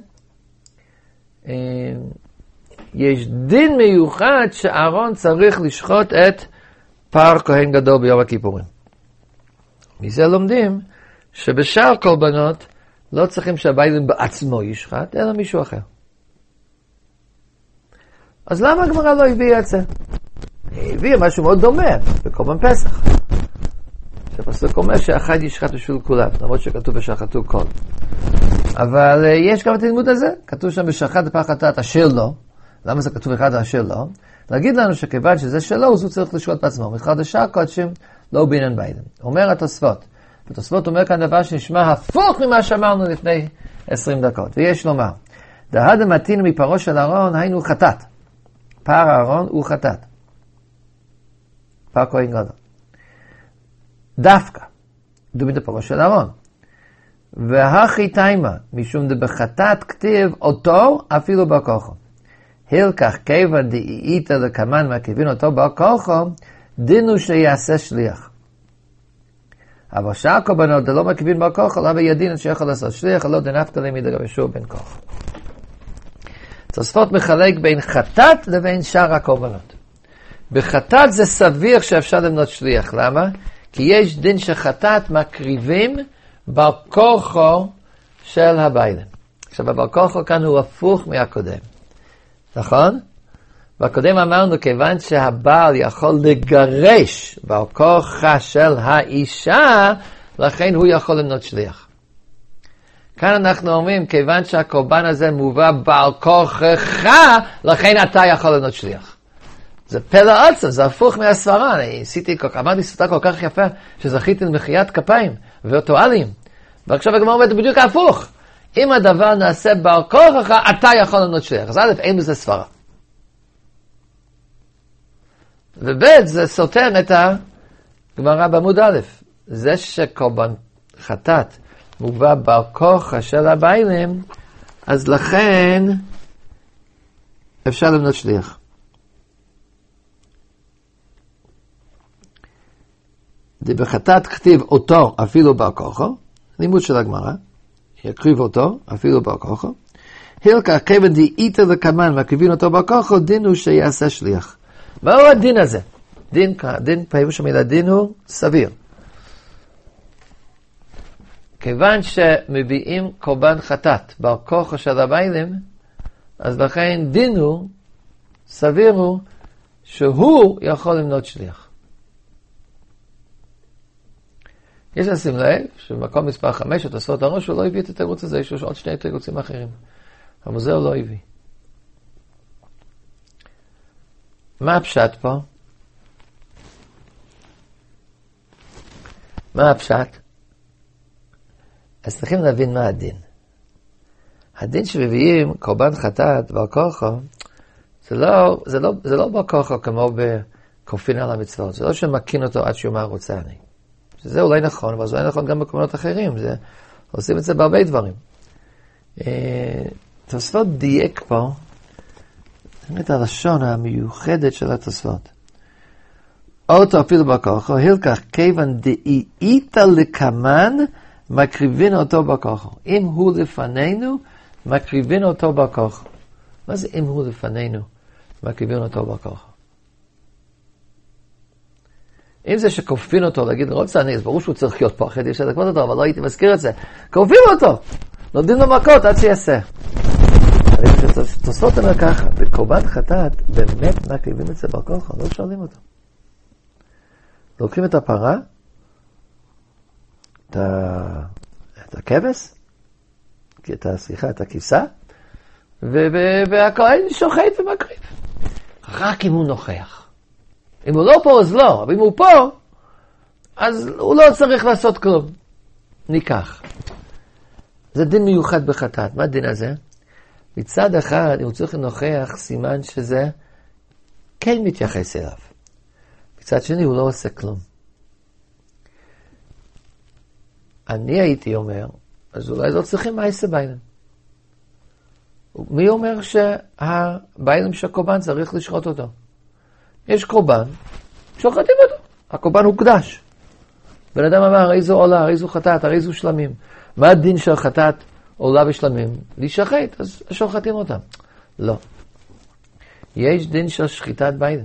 יש דין מיוחד שאהרון צריך לשחוט את פר כהן גדול ביום הכיפורים. מזה לומדים שבשאר קורבנות לא צריכים שהביילים בעצמו ישחט, אלא מישהו אחר. אז למה הגמרא לא הביאה את זה? היא הביאה משהו מאוד דומה, בקורבן פסח. שהפסוק אומר שאחד ישחט בשביל כולם, למרות שכתוב ושחטו כל. אבל יש גם את הלימוד הזה, כתוב שם ושחט את פר חטאת אשר לו. למה זה כתוב אחד אשר לו? להגיד לנו שכיוון שזה שלו, אז הוא צריך לשחוט בעצמו. מכלל דשאר קודשים לא באינן ביילים. אומר התוספות. התוספות אומר כאן דבר שנשמע הפוך ממה שאמרנו לפני 20 דקות. ויש לומר, דהד המתין מפרו של אהרון, היינו חטאת. פר אהרון הוא חטאת. פר כהן גדול. דווקא, דומה דפרו של אהרון. והכי תימה, משום דבחטאת כתיב אותו אפילו בכוחו. הלקח כיוון דאיתא לקמן מהכיוון אותו בכוחו, דינו שיעשה שליח. אבל שאר הקורבנות לא מקריבים בר כוחו, למה ידין שיכול לעשות שליח, לא דנפקא ליה מדרבי שור בן כוחו. תוספות מחלק בין חטאת לבין שאר הקורבנות. בחטאת זה סביר שאפשר למנות שליח. למה? כי יש דין שחטאת מקריבים בר כוחו של הבעלים. עכשיו, הבר כוחו כאן הוא הפוך מהקודם. נכון? בקודם אמרנו, כיוון שהבעל יכול לגרש בר כוחה של האישה, לכן הוא יכול למנות שליח. כאן אנחנו אומרים, כיוון שהקורבן הזה מובא בר כוחך, לכן אתה יכול למנות שליח. זה פלא עצם, זה הפוך מהסברה. אמרתי ספרה כל כך יפה, שזכיתי למחיית כפיים ואוטואלים. ועכשיו הגמרא אומרת בדיוק ההפוך. אם הדבר נעשה בר כוחך, אתה יכול למנות שליח. אז א', אין בזה סברה. וב' זה סותר את הגמרא בעמוד א'. זה שקורבן חטאת מובא בר כוחה של הבעלים, אז לכן אפשר למנות שליח. בחטאת כתיב אותו אפילו בר כוחו, לימוד של הגמרא, יקריב אותו אפילו בר כוחו. הילקח כיוון דאיתא לקמן מקריבין אותו בר כוחו, דין הוא שיעשה שליח. מהו הדין הזה? דין פירוש המילה דין הוא סביר. כיוון שמביאים קורבן חטאת בר כוחו של הבעלים, אז לכן דין הוא, סביר הוא, שהוא יכול למנות שליח. יש לשים לב שבמקום מספר 5, התוספות הראש, הוא לא הביא את התירוץ הזה, יש עוד שני תירוצים אחרים. אבל זה הוא לא הביא. מה הפשט פה? מה הפשט? אז צריכים להבין מה הדין. הדין שמביאים קורבן חטאת בר כוחו, זה לא בר כוחו כמו בכופין על המצוות. זה לא שמקין אותו עד שיאמר רוצה אני. שזה אולי נכון, אבל זה אולי נכון גם בקורבנות אחרים. עושים את זה בהרבה דברים. תוספות דייק פה, את הלשון המיוחדת של התוספות. אותו אפילו בר כוחו, הילקח כיוון דאיתא לקמן, מקריבין אותו בר כוחו. אם הוא לפנינו, מקריבין אותו בר כוחו. מה זה אם הוא לפנינו, מקריבין אותו בר כוחו? אם זה שכופין אותו, להגיד, רוצה אני, אז ברור שהוא צריך להיות פה, אחרי די אפשר לקבות אותו, אבל לא הייתי מזכיר את זה. כופין אותו! נותנים לו מכות עד שיעשה. תוספות אומר ככה, בקורבן חטאת, באמת מקריבים את זה בר כוחו, לא שואלים אותו. לוקחים את הפרה, את הכבש, את הכיסה, והכהן שוחט ומקריב. רק אם הוא נוכח. אם הוא לא פה, אז לא. אבל אם הוא פה, אז הוא לא צריך לעשות כלום. ניקח. זה דין מיוחד בחטאת. מה הדין הזה? מצד אחד, אם הוא צריך לנוכח, סימן שזה כן מתייחס אליו. מצד שני, הוא לא עושה כלום. אני הייתי אומר, אז אולי לא צריכים מעשה בעילם. מי אומר שהבעילם של הקורבן צריך לשחוט אותו? יש קורבן, שוחטים אותו. הקורבן הוא קדש. בן אדם אמר, הרי זו עולה, הרי זו חטאת, הרי זו שלמים. מה הדין של חטאת עולה ושלמים? להישחט, אז שוחטים אותם. לא. יש דין של שחיטת בעילם.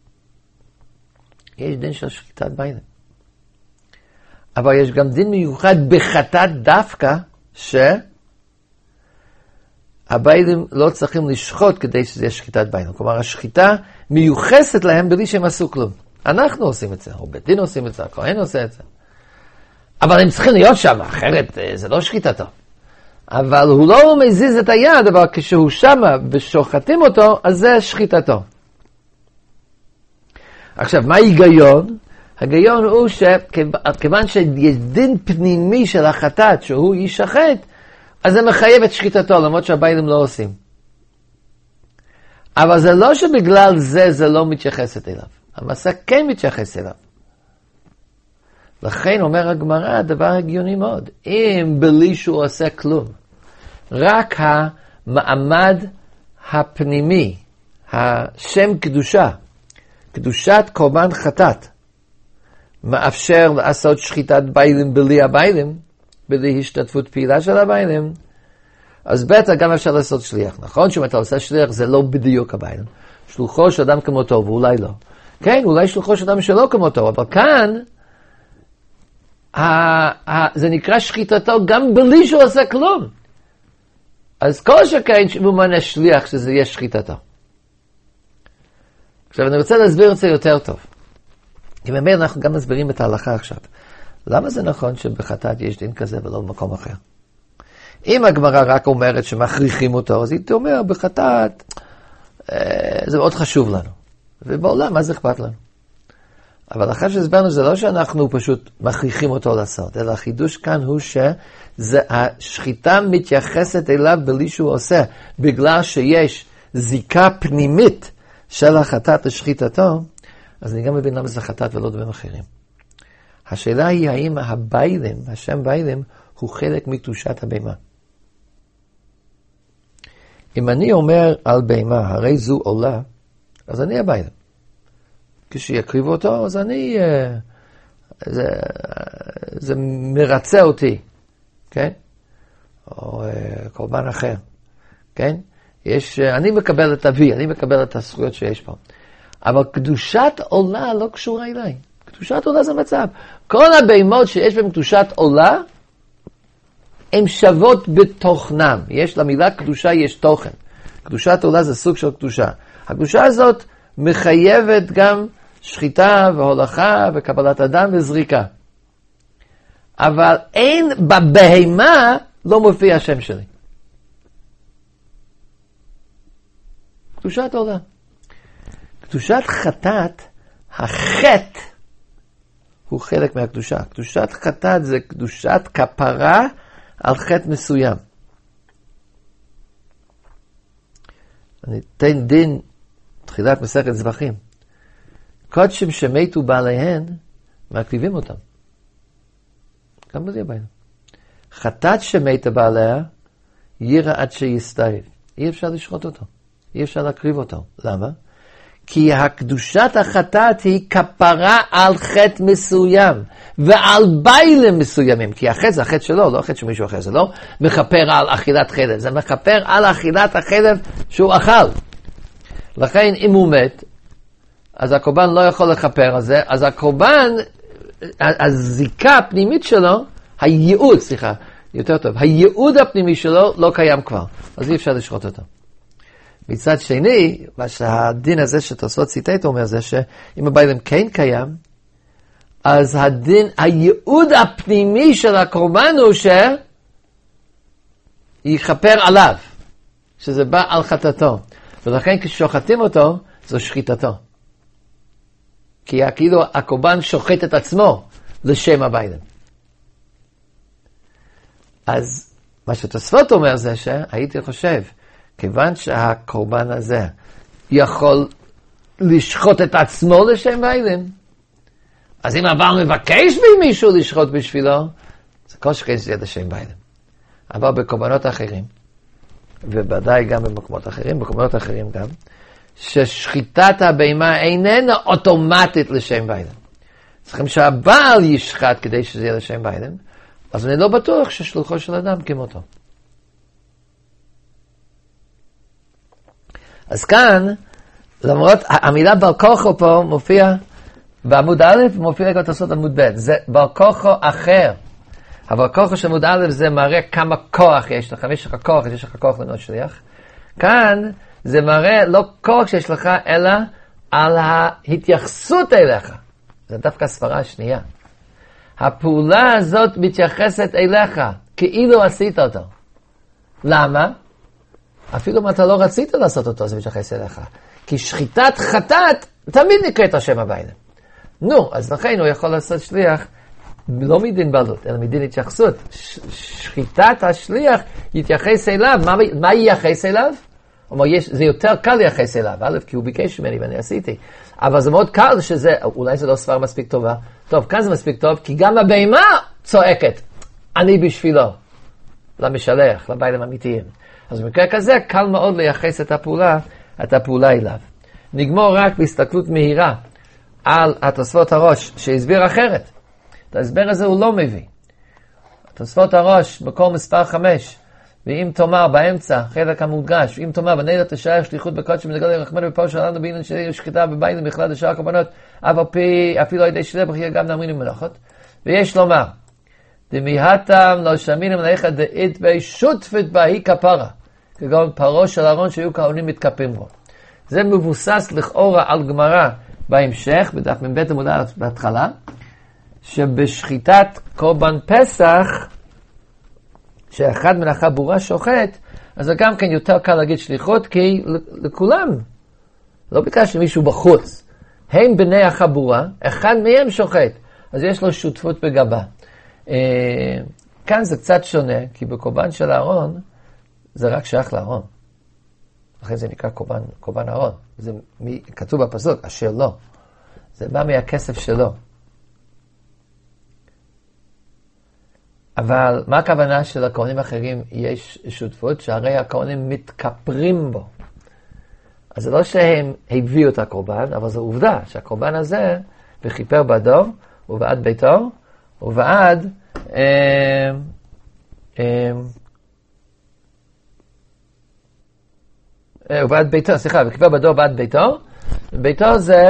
יש דין של שחיטת בעילם. אבל יש גם דין מיוחד בחטאת דווקא, שהבעלים לא צריכים לשחוט כדי שזה יהיה שחיטת בעילם. כלומר, השחיטה מיוחסת להם בלי שהם עשו כלום. אנחנו עושים את זה, או בית דין עושים את זה, הכהן עושה את זה. אבל הם צריכים להיות שם, אחרת זה לא שחיטתו. אבל הוא לא מזיז את היד, אבל כשהוא שם ושוחטים אותו, אז זה שחיטתו. עכשיו, מה ההיגיון? ההיגיון הוא שכיוון שיש דין פנימי של החטאת שהוא יישחט, אז זה מחייב את שחיטתו, למרות שהבעלים לא עושים. אבל זה לא שבגלל זה לא מתייחסת אליו. המסע כן מתייחס אליו. לכן אומר הגמרא, דבר הגיוני מאוד. אם בלי שהוא עושה כלום, רק המעמד הפנימי, השם קדושה, קדושת קורבן חטאת, מאפשר לעשות שחיטת ביילים בלי הביילים, בלי השתתפות פעילה של הביילים, אז בטח גם אפשר לעשות שליח. נכון שאם אתה עושה שליח זה לא בדיוק הביילים. שלוחו של אדם כמותו, ואולי לא. כן, אולי שלוחו של אדם שלא כמותו, אבל כאן, זה נקרא שחיטתו גם בלי שהוא עושה כלום. אז כל שכן שמומנה שליח שזה יהיה שחיטתו. עכשיו אני רוצה להסביר את זה יותר טוב. כי באמת אנחנו גם מסבירים את ההלכה עכשיו. למה זה נכון שבחטאת יש דין כזה ולא במקום אחר? אם הגמרא רק אומרת שמכריחים אותו, אז היא תאמר בחטאת, זה מאוד חשוב לנו. ובעולם, מה זה אכפת לנו? אבל אחרי שהסברנו, זה לא שאנחנו פשוט מכריחים אותו לעשות, אלא החידוש כאן הוא שהשחיטה מתייחסת אליו בלי שהוא עושה, בגלל שיש זיקה פנימית של החטאת לשחיטתו, אז אני גם מבין למה זה חטאת ולא דברים אחרים. השאלה היא האם הביילים, השם ביילים, הוא חלק מקדושת הבהמה. אם אני אומר על בהמה, הרי זו עולה, אז אני הביילים. כשיקריבו אותו, אז אני, זה מרצה אותי, כן? או קורבן אחר, כן? אני מקבל את אבי, אני מקבל את הזכויות שיש פה. אבל קדושת עולה לא קשורה אליי. קדושת עולה זה מצב. כל הבהמות שיש בהן קדושת עולה, הן שוות בתוכנם. יש למילה קדושה, יש תוכן. קדושת עולה זה סוג של קדושה. הקדושה הזאת מחייבת גם שחיטה והולכה וקבלת אדם וזריקה. אבל אין בבהמה לא מופיע השם שלי. קדושת עולה. קדושת חטאת, החטא הוא חלק מהקדושה. קדושת חטאת זה קדושת כפרה על חטא מסוים. אני אתן דין תחילת מסכת זבחים. קודשים שמתו בעליהן, מקריבים אותם. גם בלי הבעיה. חטאת שמתה בעליה, ירא עד שיסתעב. אי אפשר לשחוט אותו. אי אפשר להקריב אותו. למה? כי הקדושת החטאת היא כפרה על חטא מסוים, ועל ביילים מסוימים. כי החטא זה החטא שלו, לא החטא של מישהו אחר. זה לא מכפר על אכילת חלב, זה מכפר על אכילת החלב שהוא אכל. לכן אם הוא מת, אז הקורבן לא יכול לכפר על זה, אז הקורבן, הזיקה הפנימית שלו, הייעוד הפנימי שלו לא קיים כבר, אז אי אפשר לשחוט אותו. מצד שני, מה שהדין הזה שתוספות ציטט אומר זה שאם הביילים כן קיים, אז הייעוד הפנימי של הקורבן הוא שיכפר עליו, שזה בא על חטאתו, ולכן כששוחטים אותו, זו שחיטתו. כי כאילו הקורבן שוחט את עצמו לשם הביילים. אז מה שתוספות אומר זה שהייתי חושב, כיוון שהקורבן הזה יכול לשחוט את עצמו לשם ביילים, אז אם הבעל מבקש ממישהו לשחוט בשבילו, זה כל שכן שזה לשם ביילים. אבל בקורבנות אחרים, ובוודאי גם במקומות אחרים, בקורבנות אחרים גם, ששחיטת הבהמה איננה אוטומטית לשם ביילים. צריכים שהבעל ישחט כדי שזה יהיה לשם ביילים, אז אני לא בטוח ששלוחו של אדם כמותו. אז כאן, למרות, המילה בר כוחו פה מופיע בעמוד א', מופיע גם תוספות עמוד ב', זה בר כוחו אחר. הבר כוחו של עמוד א' זה מראה כמה כוח יש לך, יש לך כוח, יש לך כוח למנות שליח. כאן זה מראה לא כוח שיש לך, אלא על ההתייחסות אליך. זה דווקא הספרה השנייה. הפעולה הזאת מתייחסת אליך, כאילו עשית אותו. למה? אפילו אם אתה לא רצית לעשות אותו, זה מתייחס אליך. כי שחיטת חטאת תמיד נקראת השם הביילים. נו, אז לכן הוא יכול לעשות שליח, לא מדין בעלות, אלא מדין התייחסות. שחיטת השליח יתייחס אליו. מה ייחס אליו? אומר, זה יותר קל לייחס אליו, א', כי הוא ביקש ממני ואני עשיתי. אבל זה מאוד קל שזה, אולי זה לא ספר מספיק טובה. טוב, כאן זה מספיק טוב, כי גם הבהמה צועקת, אני בשבילו, למשלח, לביילים אמיתיים. אז במקרה כזה, קל מאוד לייחס את הפעולה אליו. נגמור רק בהסתכלות מהירה על התוספות הראש שהסביר אחרת. את ההסבר הזה הוא לא מביא. התוספות הראש בכל מספר 5, ואם תאמר באמצע, חלק המודגש, ואם תאמר בנדע תשאר שליחות בקודשם לגלל רחמנו בפור שלנו בעניין של שחיטה בבית בכלל לשאר הקורבנות, אף על פי אפילו על ידי שלב יהיה גם נאמין ומלאכות. ויש לומר, דמיהתם לא שמינים עליך דאית בי שותפת בה היא כפרה, כגון פרו של אהרון שהיו כהנים מתכפים בו. זה מבוסס לכאורה על גמרא בהמשך, בדף מבית עמוד א' בהתחלה, שבשחיטת קורבן פסח, שאחד מן החבורה שוחט, אז זה גם כן יותר קל להגיד שליחות, כי לכולם, לא ביקש למישהו בחוץ, הם בני החבורה, אחד מהם שוחט, אז יש לו שותפות בגבה. כאן זה קצת שונה, כי בקורבן של אהרון, זה רק שייך לאהרון. אחרי זה נקרא קורבן אהרון. זה כתוב בפסוק, אשר לא. זה בא מהכסף שלו. אבל מה הכוונה של הכהנים האחרים? יש שותפות שהרי הכהנים מתכפרים בו. אז זה לא שהם הביאו את הקורבן, אבל זו עובדה שהקורבן הזה, וכיפר בדור, ובעד ביתו, ובעד ובעד ביתו, סליחה, וכיפר בדור בעד ביתו, ביתו זה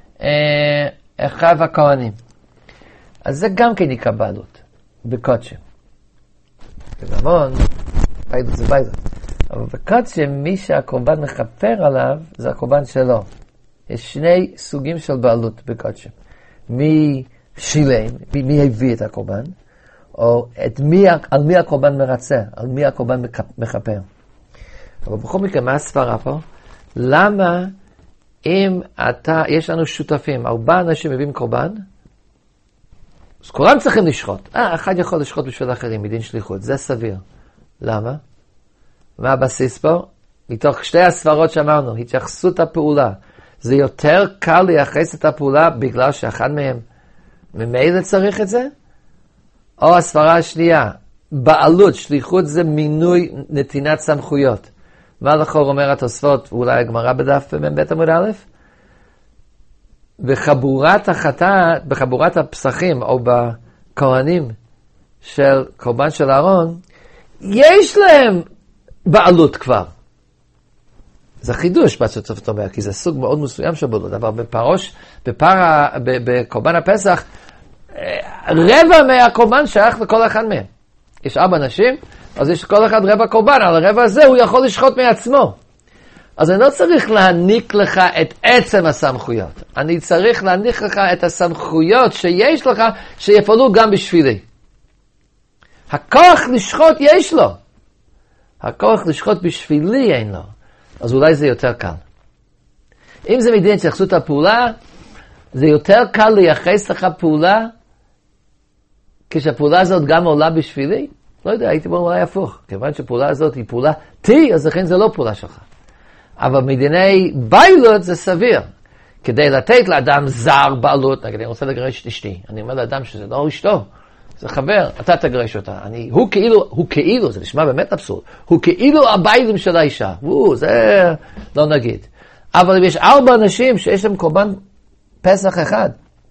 אחיו הכהנים. אז זה גם כן נקרא בעלות, בקודשם. בממון, בעלות זה בעלות. אבל בקודשם, מי שהקורבן מכפר עליו, זה הקורבן שלו. יש שני סוגים של בעלות בקודשם. מי שילם, מי הביא את הקורבן, או על מי הקורבן מרצה, על מי הקורבן מכפר. אבל בכל מקרה, מה הסברה פה? למה אם יש לנו שותפים, 4 אנשים מביאים קורבן, אז כולם צריכים לשחוט. אחד יכול לשחוט בשביל אחרים, מדין שליחות, זה סביר. למה? מה הבסיס פה? מתוך 2 הסברות שאמרנו, התייחסות הפעולה. זה יותר קל לייחס את הפעולה בגלל שאחד מהם ממילא צריך את זה? או הסברה השנייה, בעלות, שליחות זה מינוי נתינת סמכויות. מה לכאורה אומר התוספות, ואולי הגמרא בדף מבית עמוד א'? בחבורת הפסחים או בכהנים של קורבן של אהרון, יש להם בעלות כבר. זה חידוש, מה שתוספות אומר, כי זה סוג מאוד מסוים של בעלות, אבל בקורבן הפסח, רבע מהקורבן שייך לכל אחד מהם. יש 4 אנשים, אז יש כל אחד רבע קורבן, על הרבע הזה הוא יכול לשחוט מעצמו. אז אני לא צריך להעניק לך את עצם הסמכויות. אני צריך להעניק לך את הסמכויות שיש לך, שיפעלו גם בשבילי. הכוח לשחוט יש לו. הכוח לשחוט בשבילי אין לו. אז אולי זה יותר קל. אם זה מדין שהתייחסות הפעולה, זה יותר קל לייחס לך פעולה, כשהפעולה הזאת גם עולה בשבילי. לא יודע, הייתי בו אולי הפוך. כיוון שהפעולה הזאת היא פעולה T, אז לכן זה לא פעולה שלך. אבל מדיני בעלות זה סביר. כדי לתת לאדם זר בעלות, נגיד, אני רוצה לגרש את אשתי. אני אומר לאדם שזה לא אשתו, זה חבר, אתה תגרש אותה. הוא כאילו, זה נשמע באמת אבסורד, הוא כאילו הבעלים של האישה. זה לא נגיד. אבל אם יש 4 אנשים שיש להם קורבן פסח אחד,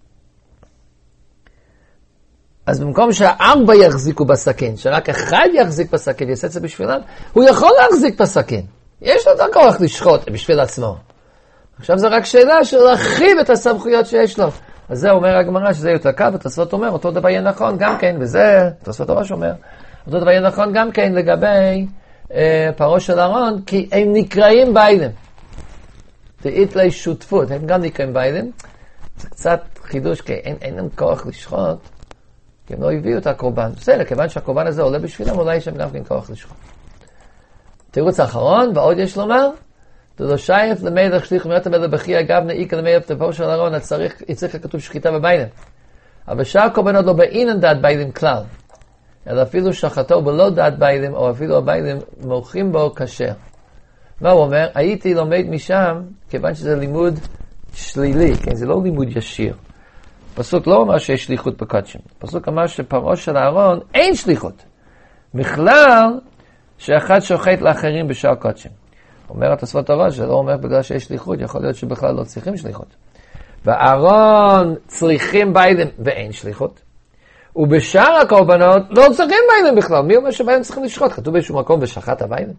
אז במקום ש4 יחזיקו בסכין, שרק 1 יחזיק בסכין, יעשה את זה בשבילם, הוא יכול להחזיק בסכין. יש לו את הכוח לשחוט בשביל עצמו. עכשיו זה רק שאלה של להרחיב את הסמכויות שיש לו. אז זה אומר הגמרא שזה יותר קל, ותוספות אומר, אותו דבר יהיה נכון גם כן, וזה, תוספות הראש אומר, אותו דבר יהיה נכון גם כן לגבי פרו של אהרון, כי הם נקראים בעלים. תהית לי שותפות, הם גם נקראים בעלים. זה קצת חידוש, כי אין להם כוח לשחוט, כי הם לא הביאו את הקורבן. בסדר, כיוון שהקורבן הזה עולה בשבילם, אולי יש להם גם כן כוח לשחוט. תירוץ האחרון, ועוד יש לומר, דודו שייף למלך שליח ומיות המלך בכי אגב נעיק למלך תפור של אהרון, יצריך לכתוב שחיטה בביילים. אבל שאר קורבנות לא באינן דעת ביילים כלל, אלא אפילו שחטו בלא דעת ביילים, או אפילו הביילים מורחים בו כשר. מה הוא אומר? הייתי לומד משם, כיוון שזה לימוד שלילי, כן? זה לא לימוד ישיר. פסוק לא אומר שיש שליחות בקודשם. פסוק אמר שפרעה של אהרון אין שליחות. בכלל, שאחד שוחט לאחרים בשאר קודשם. אומר התוספות הראש, זה לא אומר בגלל שיש שליחות, יכול להיות שבכלל לא צריכים שליחות. ואהרון צריכים ביילים ואין שליחות. ובשאר הקורבנות לא צריכים ביילים בכלל. מי אומר שביילים צריכים לשחוט? כתוב באיזשהו מקום ושחט הביילים?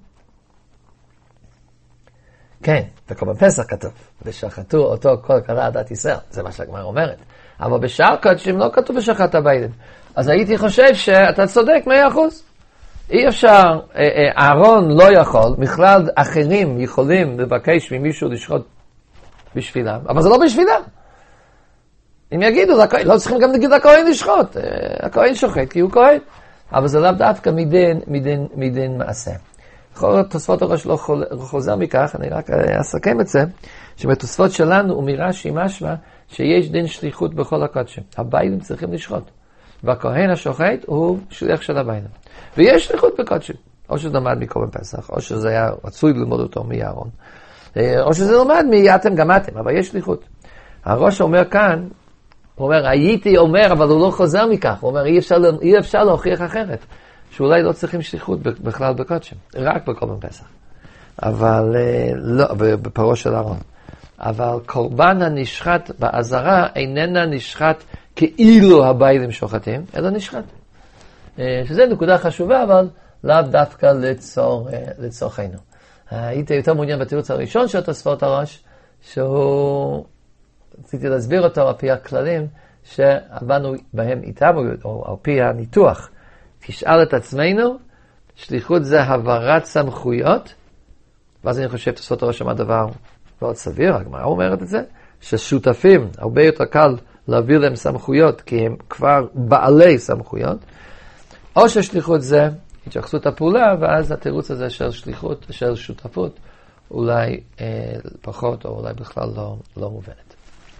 כן, בקורבן פסח כתוב, ושחטו אותו כל קלה עדת ישראל, זה מה שהגמרא אומרת. אבל בשאר קודשים לא כתוב ושחט הביילים. אז הייתי חושב שאתה צודק 100%. אי אפשר, אהרון לא יכול, בכלל אחרים יכולים לבקש ממישהו לשחוט בשבילם, אבל זה לא בשבילם. אם יגידו, לא צריכים גם להגיד לכהן לשחוט, הכהן שוחט כי הוא כהן, אבל זה לאו דווקא מדין מעשה. תוספות הראש לא חוזר מכך, אני רק אסכם את זה, שבתוספות שלנו ומרש"י משמע שיש דין שליחות בכל הקודשים. הביילים צריכים לשחוט, והכהן השוחט הוא שליח של הביילים. ויש שליחות בקודשים, או שזה למד מקורבן פסח, או שזה היה רצוי ללמוד אותו מאהרון, או שזה למד מאתם גם אתם, אבל יש שליחות. הראש אומר כאן, הוא אומר, הייתי אומר, אבל הוא לא חוזר מכך, הוא אומר, אי אפשר להוכיח אחרת, שאולי לא צריכים שליחות בכלל בקודשים, רק בקורבן פסח. אבל לא, בפרו של אהרון. אבל קורבן הנשחט בעזרה איננה נשחט כאילו הביילים שוחטים, אלא נשחט. שזה נקודה חשובה, אבל לאו דווקא לצורכנו. הייתי יותר מעוניין בתירוץ הראשון של תוספות הראש, שהוא, רציתי להסביר אותו על פי הכללים שעבדנו בהם איתם, או על פי הניתוח. תשאל את עצמנו, שליחות זה העברת סמכויות, ואז אני חושב תוספות הראש שמה דבר מאוד סביר, הגמרא אומרת את זה, ששותפים, הרבה יותר קל להביא להם סמכויות, כי הם כבר בעלי סמכויות, או ששליחות זה התייחסות הפעולה, ואז התירוץ הזה של שליחות, של שותפות, אולי פחות, או אולי בכלל לא מובנת.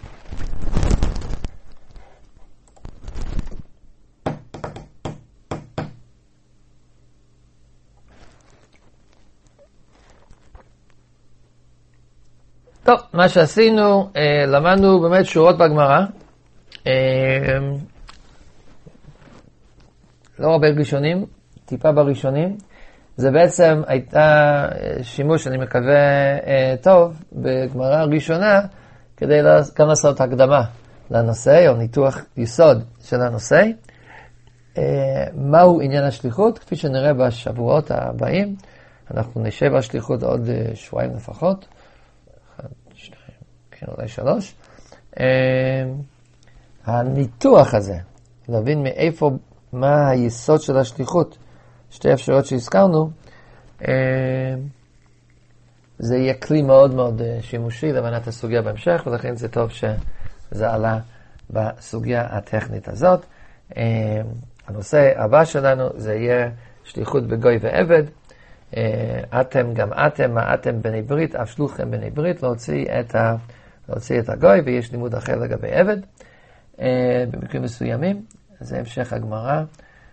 טוב, מה שעשינו, למדנו באמת שורות בגמרא, לא הרבה ראשונים, טיפה בראשונים. זה בעצם הייתה שימוש, אני מקווה, טוב, בגמרא הראשונה, כדי גם לעשות הקדמה לנושא, או ניתוח יסוד של הנושא. מהו עניין השליחות? כפי שנראה בשבועות הבאים, אנחנו נשב על שליחות עוד שבועיים לפחות, 1, 2, כן, אולי 3. הניתוח הזה, להבין מאיפה, מה היסוד של השליחות, שתי אפשרויות שהזכרנו, זה יהיה כלי מאוד מאוד שימושי להבנת הסוגיה בהמשך, ולכן זה טוב שזה עלה בסוגיה הטכנית הזאת. הנושא הבא שלנו זה יהיה שליחות בגוי ועבד. אתם גם אתם, מה אתם בני ברית, אף שלוחם בני ברית, להוציא את הגוי, ויש לימוד אחר לגבי עבד. במקרים מסוימים, זה המשך הגמרא.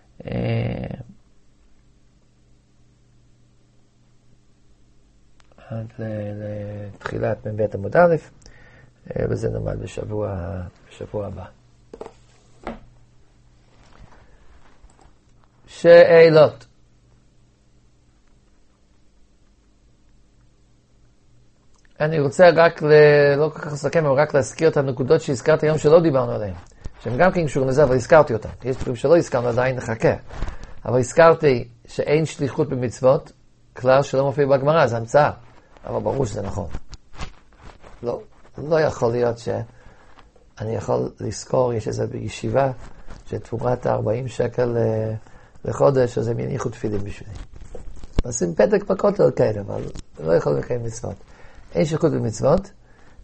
עד לתחילת מבית עמוד א', וזה נלמד בשבוע הבא. שאלות. אני רוצה רק, לא כל כך לסכם, אבל רק להזכיר את הנקודות שהזכרתי היום שלא דיברנו עליהן. שהם גם כן קשורים לזה, אבל הזכרתי אותם. יש דברים שלא הזכרנו עדיין, נחכה. אבל הזכרתי שאין שליחות במצוות, כלל שלא מופיע בגמרא, זה המצאה. אבל ברור שזה נכון. לא יכול להיות שאני יכול לזכור, יש איזה בישיבה, שתמורת 40 שקל לחודש, אז הם יניחו תפילין בשבילי. עושים פתק בכותל כאלה, אבל לא יכול לקיים מצוות. אין שליחות במצוות,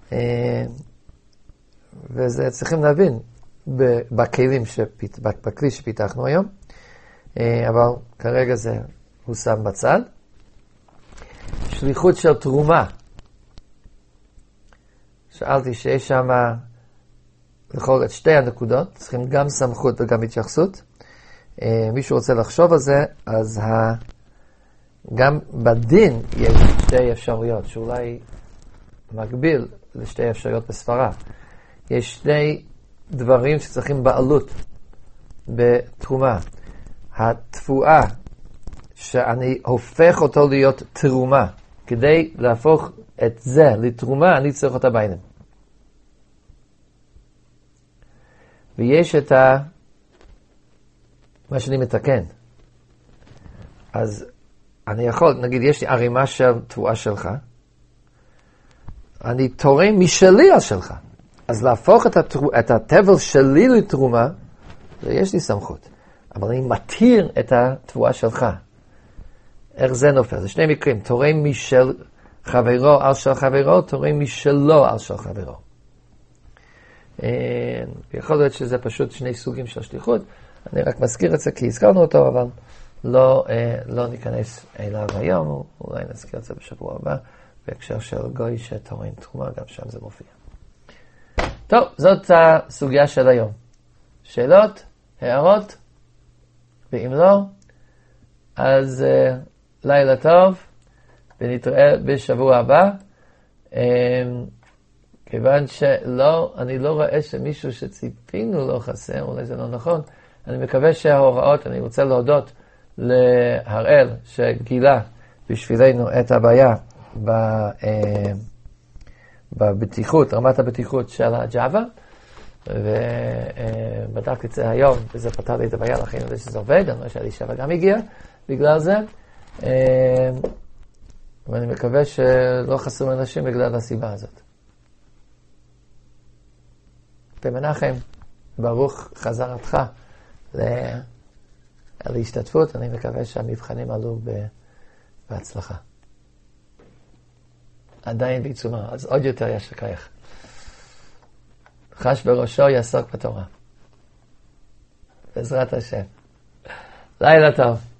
וזה צריכים להבין בכלים, בכלי שפיתחנו היום, אבל כרגע זה הוא שם בצד. שליחות של תרומה. שאלתי שיש שם לכל את שתי הנקודות, צריכים גם סמכות וגם התייחסות. מישהו רוצה לחשוב על זה, אז גם בדין יש שתי אפשרויות, שאולי מקביל לשתי אפשרויות בספרה. יש שני דברים שצריכים בעלות בתרומה. התפועה, שאני הופך אותו להיות תרומה. כדי להפוך את זה לתרומה, אני צריך אותה בעינם. ויש את מה שאני מתקן. אז אני יכול, נגיד, יש לי ערימה של תבואה שלך, אני תורם משלי על שלך. אז להפוך את הטבל שלי לתרומה, יש לי סמכות. אבל אני מתיר את התבואה שלך. איך זה נופל? זה שני מקרים. תורם משל חברו על של חברו, תורם משלו על של חברו. יכול להיות שזה פשוט שני סוגים של שליחות. אני רק מזכיר את זה כי הזכרנו אותו, אבל לא ניכנס אליו היום, אולי נזכיר את זה בשבוע הבא, בהקשר של גוי שתורם תרומה, גם שם זה מופיע. טוב, זאת הסוגיה של היום. שאלות? הערות? ואם לא, אז לילה טוב, ונתראה בשבוע הבא. כיוון אני לא רואה שמישהו שציפינו לא חסר, אולי זה לא נכון, אני מקווה שההוראות, אני רוצה להודות להראל שגילה בשבילנו את הבעיה בבטיחות, רמת הבטיחות של הג'אווה, ובדקתי את זה היום, וזה פתר לי את הבעיה, לכן אני יודע שזה עובד, אני רואה שאלישבע גם הגיע בגלל זה, ואני מקווה שלא חסרים אנשים בגלל הסיבה הזאת. ומנחם, ברוך חזרתך להשתתפות, אני מקווה שהמבחנים עלו בהצלחה. עדיין בעיצומה, אז עוד יותר יש לכך. חש בראשו יעסוק בתורה. בעזרת השם. לילה טוב.